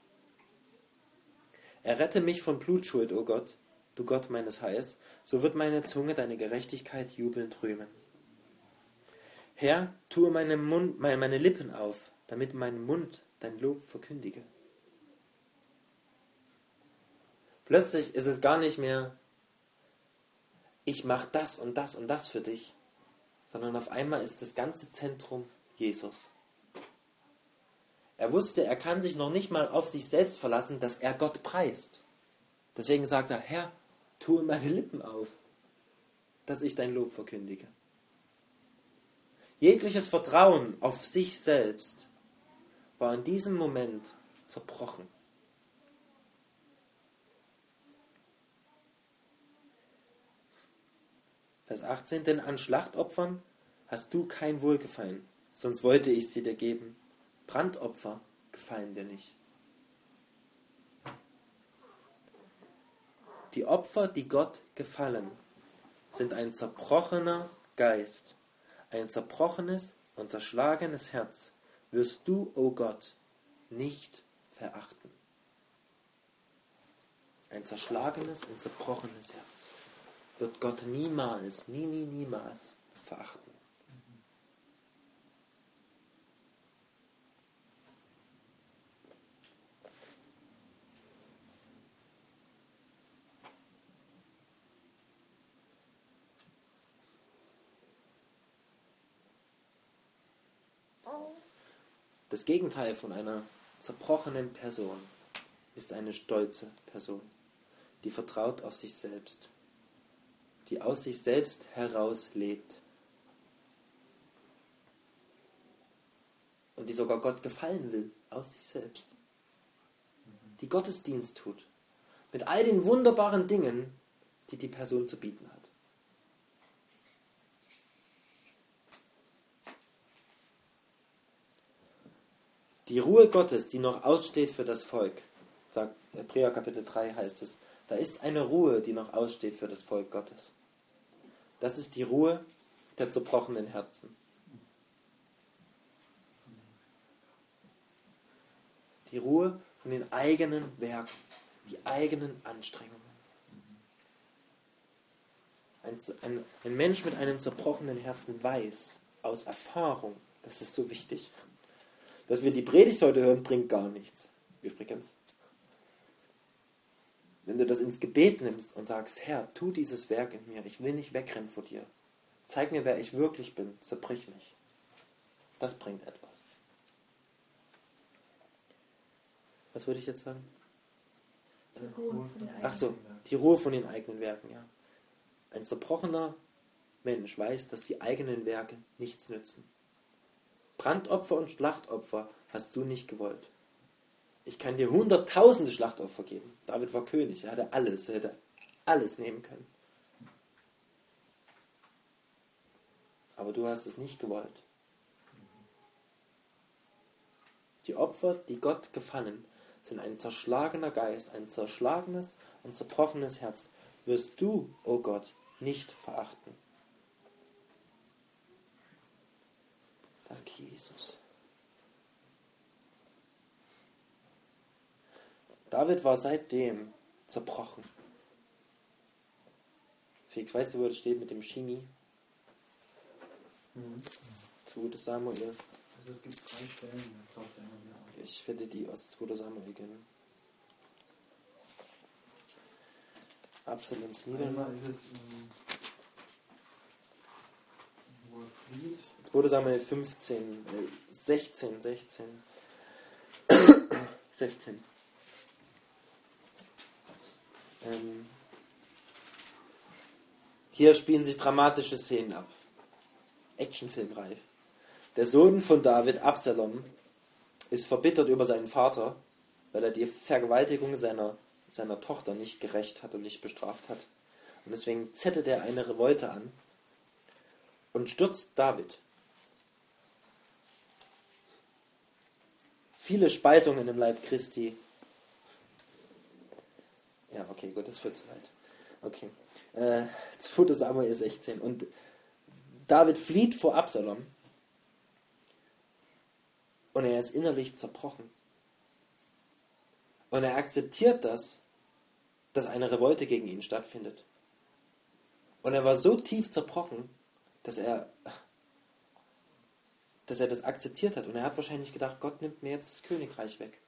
Speaker 1: Errette mich von Blutschuld, o Gott, du Gott meines Heils, so wird meine Zunge deine Gerechtigkeit jubelnd rühmen. Herr, tue meine Lippen auf, damit mein Mund dein Lob verkündige. Plötzlich ist es gar nicht mehr, ich mache das und das und das für dich, sondern auf einmal ist das ganze Zentrum Jesus. Er wusste, er kann sich noch nicht mal auf sich selbst verlassen, dass er Gott preist. Deswegen sagt er, Herr, tue meine Lippen auf, dass ich dein Lob verkündige. Jegliches Vertrauen auf sich selbst war in diesem Moment zerbrochen. Vers 18, denn an Schlachtopfern hast du kein Wohlgefallen, sonst wollte ich sie dir geben. Brandopfer gefallen dir nicht. Die Opfer, die Gott gefallen, sind ein zerbrochener Geist, ein zerbrochenes und zerschlagenes Herz, wirst du, o Gott, nicht verachten. Ein zerschlagenes und zerbrochenes Herz wird Gott niemals, niemals verachten. Das Gegenteil von einer zerbrochenen Person ist eine stolze Person, die vertraut auf sich selbst, die aus sich selbst heraus lebt und die sogar Gott gefallen will, aus sich selbst, die Gottesdienst tut, mit all den wunderbaren Dingen, die die Person zu bieten hat. Die Ruhe Gottes, die noch aussteht für das Volk, sagt Hebräer Kapitel 3 heißt es, da ist eine Ruhe, die noch aussteht für das Volk Gottes. Das ist die Ruhe der zerbrochenen Herzen. Die Ruhe von den eigenen Werken, die eigenen Anstrengungen. Ein Mensch mit einem zerbrochenen Herzen weiß aus Erfahrung, das ist so wichtig. Dass wir die Predigt heute hören, bringt gar nichts. Übrigens. Wenn du das ins Gebet nimmst und sagst, Herr, tu dieses Werk in mir, ich will nicht wegrennen vor dir. Zeig mir, wer ich wirklich bin, zerbrich mich. Das bringt etwas. Was würde ich jetzt sagen? Die Ruhe von den eigenen Werken, ja. Ein zerbrochener Mensch weiß, dass die eigenen Werke nichts nützen. Brandopfer und Schlachtopfer hast du nicht gewollt. Ich kann dir hunderttausende Schlachtopfer geben. David war König, er hätte alles nehmen können. Aber du hast es nicht gewollt. Die Opfer, die Gott gefallen, sind ein zerschlagener Geist, ein zerschlagenes und zerbrochenes Herz. Wirst du, o Gott, nicht verachten. Danke, Jesus. David war seitdem zerbrochen. Felix, weißt du, wo das steht mit dem Chemie? 2. Samuel.
Speaker 3: Also es gibt 3 Stellen.
Speaker 1: Ich werde die aus 2. Samuel gehen. Absaloms Niederlage.
Speaker 3: Ist es
Speaker 1: 2. Samuel 16. 16. Hier spielen sich dramatische Szenen ab. Actionfilmreif. Der Sohn von David, Absalom, ist verbittert über seinen Vater, weil er die Vergewaltigung seiner Tochter nicht gerächt hat und nicht bestraft hat. Und deswegen zettelt er eine Revolte an und stürzt David. Viele Spaltungen im Leib Christi. Ja, okay, gut, das führt zu weit. Okay. 2. Samuel 16. Und David flieht vor Absalom. Und er ist innerlich zerbrochen. Und er akzeptiert das, dass eine Revolte gegen ihn stattfindet. Und er war so tief zerbrochen, dass er das akzeptiert hat. Und er hat wahrscheinlich gedacht, Gott nimmt mir jetzt das Königreich weg.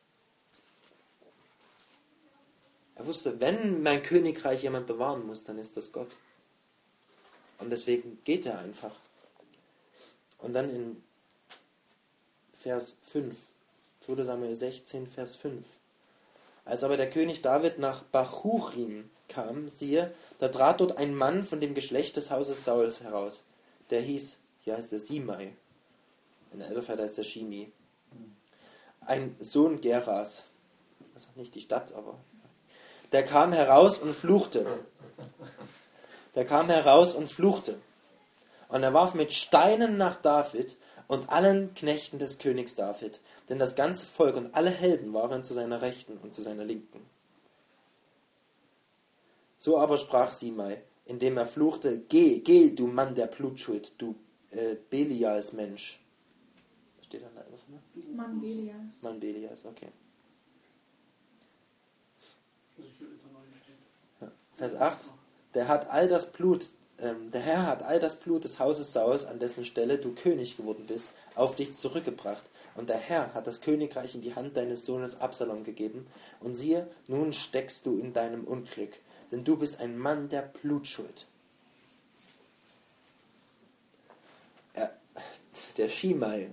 Speaker 1: Er wusste, wenn mein Königreich jemand bewahren muss, dann ist das Gott. Und deswegen geht er einfach. Und dann in Vers 5, 2. Samuel 16, Vers 5. Als aber der König David nach Bachurim kam, siehe, da trat dort ein Mann von dem Geschlecht des Hauses Sauls heraus. Der hieß, hier heißt er Simei. In der Elberfelder heißt er Shimi. Ein Sohn Geras. Das ist nicht die Stadt, aber... Der kam heraus und fluchte. der kam heraus und fluchte. Und er warf mit Steinen nach David und allen Knechten des Königs David, denn das ganze Volk und alle Helden waren zu seiner Rechten und zu seiner Linken. So aber sprach Simei, indem er fluchte, geh, du Mann der Blutschuld, du Belials Mensch. Was steht da?
Speaker 2: Mann Belias.
Speaker 1: Mann Belias, okay. Ja. Vers 8. Der Herr hat all das Blut des Hauses Sauls, an dessen Stelle du König geworden bist, auf dich zurückgebracht. Und der Herr hat das Königreich in die Hand deines Sohnes Absalom gegeben. Und siehe, nun steckst du in deinem Unglück, denn du bist ein Mann der Blutschuld. Der Shimei,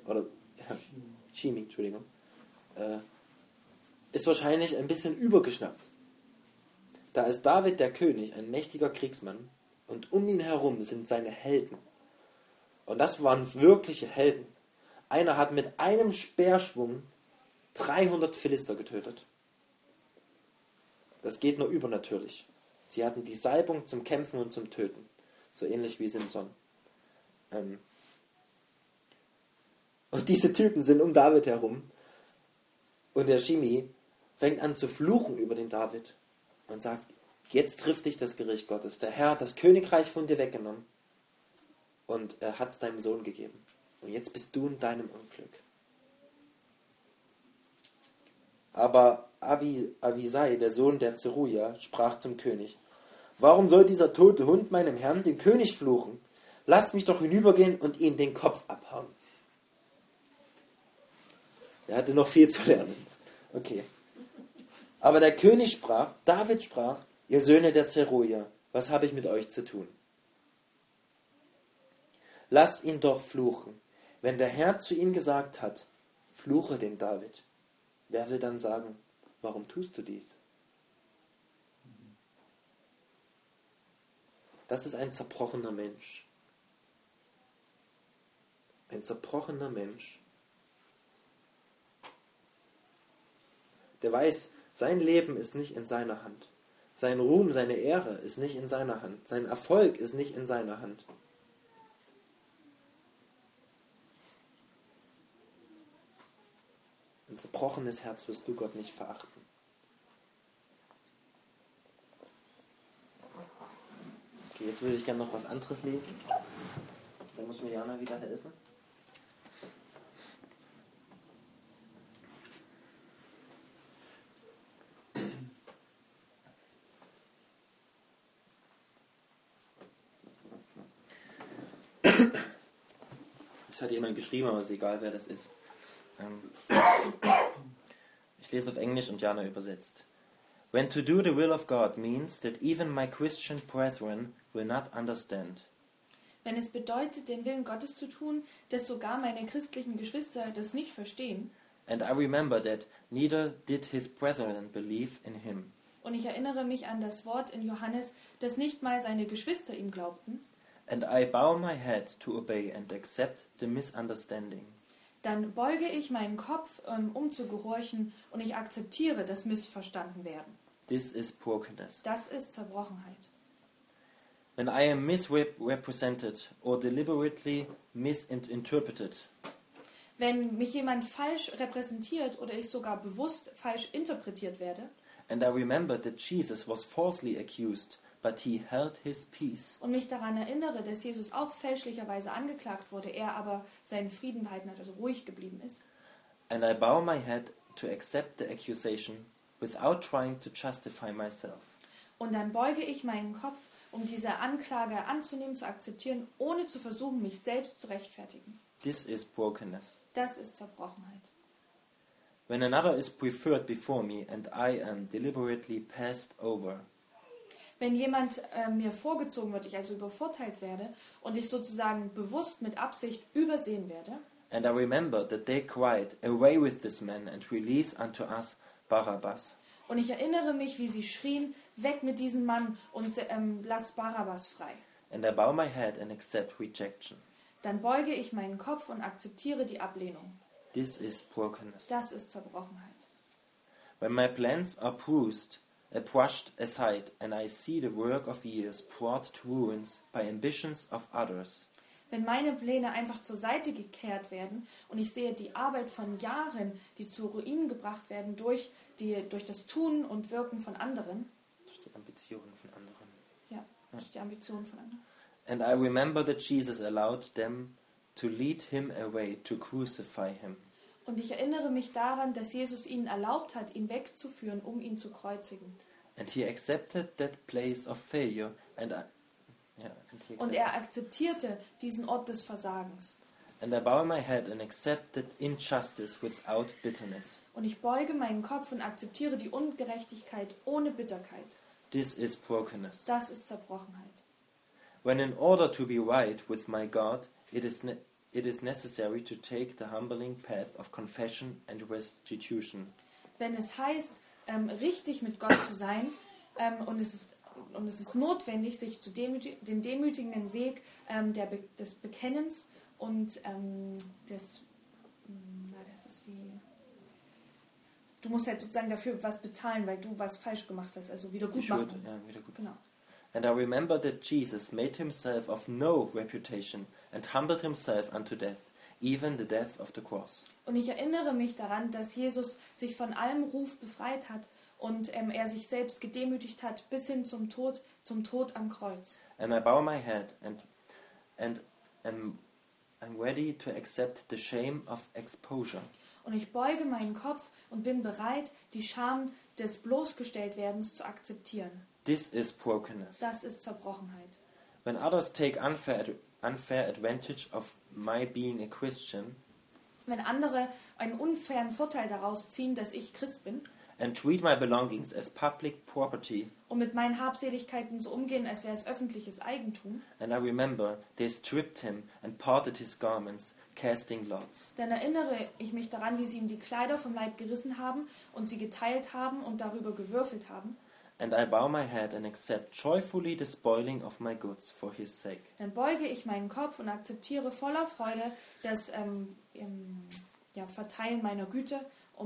Speaker 1: ist wahrscheinlich ein bisschen übergeschnappt. Da ist David der König, ein mächtiger Kriegsmann, und um ihn herum sind seine Helden. Und das waren wirkliche Helden. Einer hat mit einem Speerschwung 300 Philister getötet. Das geht nur übernatürlich. Sie hatten die Salbung zum Kämpfen und zum Töten. So ähnlich wie Simson. Und diese Typen sind um David herum. Und der Shimei fängt an zu fluchen über den David. Und sagt, jetzt trifft dich das Gericht Gottes. Der Herr hat das Königreich von dir weggenommen. Und er hat es deinem Sohn gegeben. Und jetzt bist du in deinem Unglück. Aber Avisai, der Sohn der Zeruja, sprach zum König, warum soll dieser tote Hund meinem Herrn, dem König, fluchen? Lasst mich doch hinübergehen und ihn den Kopf abhauen. Er hatte noch viel zu lernen. Okay. Aber der König sprach, David sprach, ihr Söhne der Zeruja, was habe ich mit euch zu tun? Lass ihn doch fluchen. Wenn der Herr zu ihm gesagt hat, fluche den David, wer will dann sagen, warum tust du dies? Das ist ein zerbrochener Mensch. Ein zerbrochener Mensch, der weiß, sein Leben ist nicht in seiner Hand. Sein Ruhm, seine Ehre ist nicht in seiner Hand. Sein Erfolg ist nicht in seiner Hand. Ein zerbrochenes Herz wirst du Gott nicht verachten. Okay, jetzt würde ich gerne noch was anderes lesen. Da muss mir Jana wieder helfen. Das hat jemand geschrieben, aber es ist egal, wer das ist. Ich lese auf Englisch und Jana übersetzt. When to do the will of God means that even my Christian brethren will not understand.
Speaker 2: Wenn es bedeutet, den Willen Gottes zu tun, dass sogar meine christlichen Geschwister das nicht verstehen.
Speaker 1: And I remember that neither did his brethren believe in him.
Speaker 2: Und ich erinnere mich an das Wort in Johannes, dass nicht mal seine Geschwister ihm glaubten.
Speaker 1: And I bow my head to obey and accept the misunderstanding.
Speaker 2: Dann beuge ich meinen Kopf, um zu gehorchen, und ich akzeptiere das Missverstandenwerden.
Speaker 1: This is brokenness.
Speaker 2: Das ist Zerbrochenheit.
Speaker 1: When I am misrepresented or deliberately misinterpreted.
Speaker 2: Wenn mich jemand falsch repräsentiert oder ich sogar bewusst falsch interpretiert werde.
Speaker 1: And I remember that Jesus was falsely accused, but he held his peace.
Speaker 2: Und mich daran erinnere, dass Jesus auch fälschlicherweise angeklagt wurde, er aber seinen Frieden behalten hat, also ruhig geblieben ist.
Speaker 1: And I bow my head to accept the accusation without trying to justify myself.
Speaker 2: Und dann beuge ich meinen Kopf, um diese Anklage anzunehmen, zu akzeptieren, ohne zu versuchen, mich selbst zu rechtfertigen.
Speaker 1: This is brokenness.
Speaker 2: Das ist Zerbrochenheit.
Speaker 1: When another is preferred before me and I am deliberately passed over.
Speaker 2: Wenn jemand mir vorgezogen wird, ich also übervorteilt werde und ich sozusagen bewusst mit Absicht übersehen werde.
Speaker 1: And I remember that they cried, away with this man and release unto us Barabbas.
Speaker 2: Und ich erinnere mich, wie sie schrien, weg mit diesem Mann und lass Barabbas frei.
Speaker 1: And I bow my head and accept rejection.
Speaker 2: Dann beuge ich meinen Kopf und akzeptiere die Ablehnung.
Speaker 1: This is brokenness.
Speaker 2: Das ist Zerbrochenheit.
Speaker 1: When my plans are bruised brushed aside, and I see the work of years brought to ruins by ambitions of others.
Speaker 2: Wenn meine Pläne einfach zur Seite gekehrt werden und ich sehe die Arbeit von Jahren, die zu Ruinen gebracht werden durch das Tun und Wirken von anderen.
Speaker 1: Durch die Ambitionen von anderen.
Speaker 2: Ja, durch die Ambitionen von anderen.
Speaker 1: And I remember that Jesus allowed them to lead him away to crucify him.
Speaker 2: Und ich erinnere mich daran, dass Jesus ihnen erlaubt hat, ihn wegzuführen, um ihn zu kreuzigen.
Speaker 1: And he accepted that place of failure
Speaker 2: Und er akzeptierte diesen Ort des Versagens.
Speaker 1: And I bow my head and accept that injustice without bitterness.
Speaker 2: Und ich beuge meinen Kopf und akzeptiere die Ungerechtigkeit ohne Bitterkeit.
Speaker 1: This is brokenness.
Speaker 2: Das ist Zerbrochenheit.
Speaker 1: When in order to be right with my God, it is necessary to take the humbling path of confession and restitution.
Speaker 2: Wenn es heißt, richtig mit Gott zu sein, und es ist notwendig, sich zu dem demütigenden Weg des Bekennens und das ist wie... Du musst halt sozusagen dafür was bezahlen, weil du was falsch gemacht hast, also wieder gut machen.
Speaker 1: Ja, wieder gut.
Speaker 2: Genau.
Speaker 1: And I remember that Jesus made himself of no reputation and humbled himself unto death, even the death of the cross.
Speaker 2: Und ich erinnere mich daran, dass Jesus sich von allem Ruf befreit hat und er sich selbst gedemütigt hat bis hin zum Tod am Kreuz.
Speaker 1: And I bow my head and I'm ready to accept the shame of exposure.
Speaker 2: Und ich beuge meinen Kopf und bin bereit, die Scham des Bloßgestelltwerdens zu akzeptieren.
Speaker 1: This is brokenness.
Speaker 2: Das ist Zerbrochenheit.
Speaker 1: When others take unfair advantage of my being a Christian
Speaker 2: Wenn andere einen unfairen Vorteil daraus ziehen, dass ich Christ bin,
Speaker 1: and treat my belongings as public property,
Speaker 2: und mit meinen Habseligkeiten so umgehen, als wäre es öffentliches Eigentum,
Speaker 1: and I remember they stripped him and parted his garments, casting lots.
Speaker 2: dann erinnere ich mich daran, wie sie ihm die Kleider vom Leib gerissen haben und sie geteilt haben und darüber gewürfelt haben.
Speaker 1: And I bow my head and accept joyfully the spoiling of my goods for his sake.
Speaker 2: Dann beuge ich meinen Kopf und akzeptiere voller Freude das Verteilen meiner Güter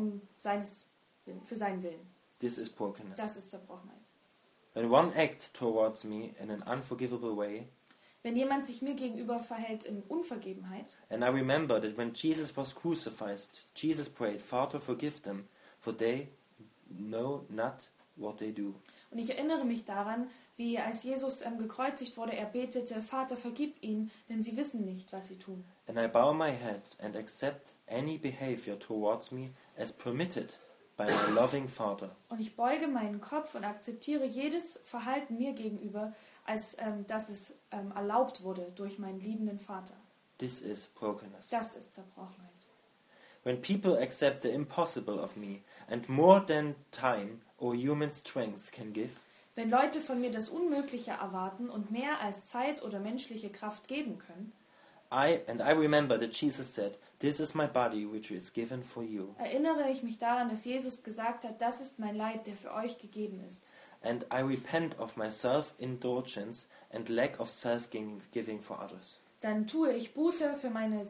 Speaker 2: für seinen Willen.
Speaker 1: This is brokenness.
Speaker 2: Das ist Zerbrochenheit.
Speaker 1: When one acts towards me in an unforgivable way,
Speaker 2: Wenn jemand sich mir gegenüber verhält in Unvergebenheit,
Speaker 1: and I remember that when Jesus was crucified, Jesus prayed, Father, forgive them, for they know not what they do.
Speaker 2: und ich erinnere mich daran, wie als Jesus gekreuzigt wurde, er betete, Vater, vergib ihnen, denn sie wissen nicht, was sie tun.
Speaker 1: And I bow my head and accept any behavior towards me as permitted by my loving Father.
Speaker 2: Und ich beuge meinen Kopf und akzeptiere jedes Verhalten mir gegenüber, als dass es erlaubt wurde durch meinen liebenden Vater.
Speaker 1: This is brokenness.
Speaker 2: Das ist Zerbrochenheit.
Speaker 1: When people accept the impossible of me and more than time or human strength can give,
Speaker 2: Wenn Leute von mir das Unmögliche erwarten und mehr als Zeit oder menschliche Kraft geben können,
Speaker 1: I remember that Jesus said, "This is my body which is given for you."
Speaker 2: erinnere ich mich daran, dass Jesus gesagt hat, das ist mein Leib, der für euch gegeben ist.
Speaker 1: And I repent of my self-indulgence and lack of self-giving for others.
Speaker 2: Dann tue ich Buße für meine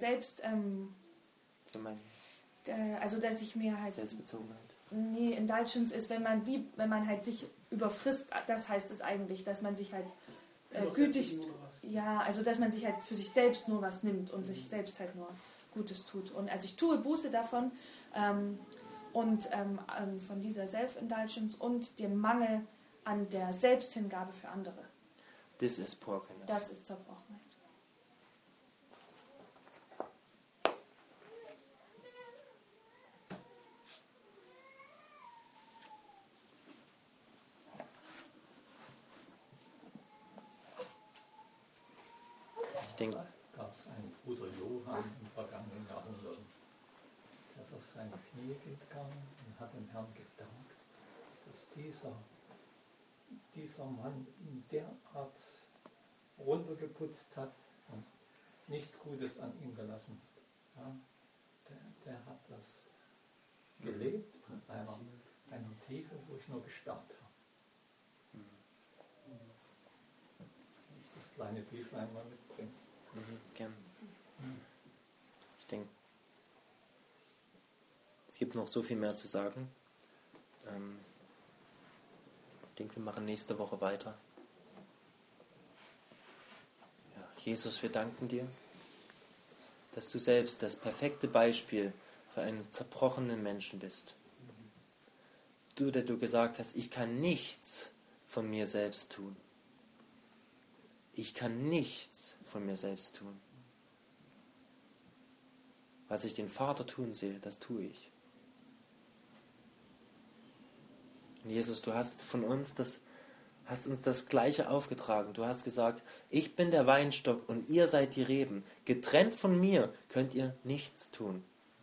Speaker 1: Für meine
Speaker 2: also dass ich mir halt...
Speaker 1: Selbstbezogenheit.
Speaker 2: Nee, Indulgence ist, wenn man halt sich überfrisst, das heißt es eigentlich, dass man sich halt gütig... Ja, also dass man sich halt für sich selbst nur was nimmt und sich selbst halt nur Gutes tut. Und also ich tue Buße davon von dieser Self-Indulgence und dem Mangel an der Selbsthingabe für andere.
Speaker 1: This is brokenness.
Speaker 2: Das ist Zerbrochenheit.
Speaker 4: Gab es einen Bruder Johann im vergangenen Jahrhundert, der ist auf seine Knie gegangen und hat dem Herrn gedankt, dass dieser Mann ihn derart runtergeputzt hat und nichts Gutes an ihm gelassen hat. Ja, der hat das gelebt in einer Tiefe, wo ich nur gestaunt habe. Das kleine Brieflein mal mitbringen.
Speaker 1: Gern. Ich denke, es gibt noch so viel mehr zu sagen. denke, wir machen nächste Woche weiter. Ja, Jesus, wir danken dir, dass du selbst das perfekte Beispiel für einen zerbrochenen Menschen bist. Du, der du gesagt hast, ich kann nichts von mir selbst tun. Ich kann nichts von mir selbst tun. Was ich den Vater tun sehe, das tue ich. Und Jesus, du hast uns das Gleiche aufgetragen. Du hast gesagt, ich bin der Weinstock und ihr seid die Reben. Getrennt von mir könnt ihr nichts tun.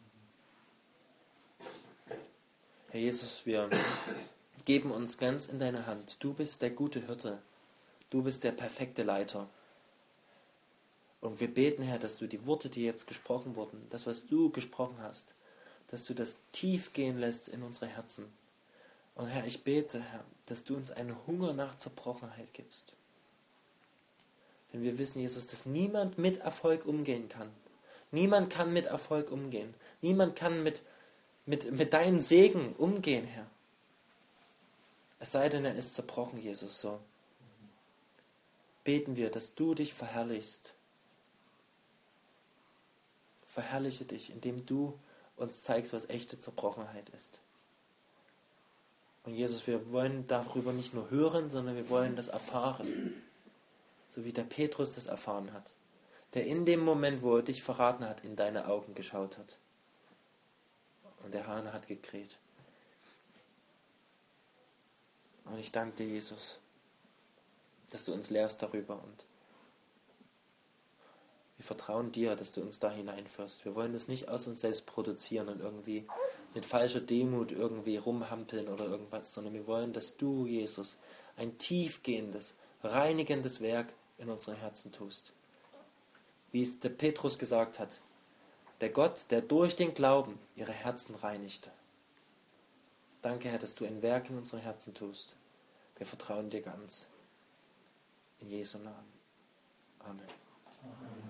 Speaker 1: Herr Jesus, wir geben uns ganz in deine Hand. Du bist der gute Hirte. Du bist der perfekte Leiter. Und wir beten, Herr, dass du die Worte, die jetzt gesprochen wurden, das, was du gesprochen hast, dass du das tief gehen lässt in unsere Herzen. Und Herr, ich bete, Herr, dass du uns einen Hunger nach Zerbrochenheit gibst. Denn wir wissen, Jesus, dass niemand mit Erfolg umgehen kann. Niemand kann mit Erfolg umgehen. Niemand kann mit deinem Segen umgehen, Herr. Es sei denn, er ist zerbrochen, Jesus, so. Beten wir, dass du dich verherrlichst. Verherrliche dich, indem du uns zeigst, was echte Zerbrochenheit ist. Und Jesus, wir wollen darüber nicht nur hören, sondern wir wollen das erfahren. So wie der Petrus das erfahren hat. Der in dem Moment, wo er dich verraten hat, in deine Augen geschaut hat. Und der Hahn hat gekräht. Und ich danke dir, Jesus, dass du uns lehrst darüber. Und wir vertrauen dir, dass du uns da hineinführst. Wir wollen das nicht aus uns selbst produzieren und irgendwie mit falscher Demut irgendwie rumhampeln oder irgendwas, sondern wir wollen, dass du, Jesus, ein tiefgehendes, reinigendes Werk in unseren Herzen tust. Wie es der Petrus gesagt hat, der Gott, der durch den Glauben ihre Herzen reinigte. Danke, Herr, dass du ein Werk in unseren Herzen tust. Wir vertrauen dir ganz. In Jesu Namen. Amen.
Speaker 4: Amen.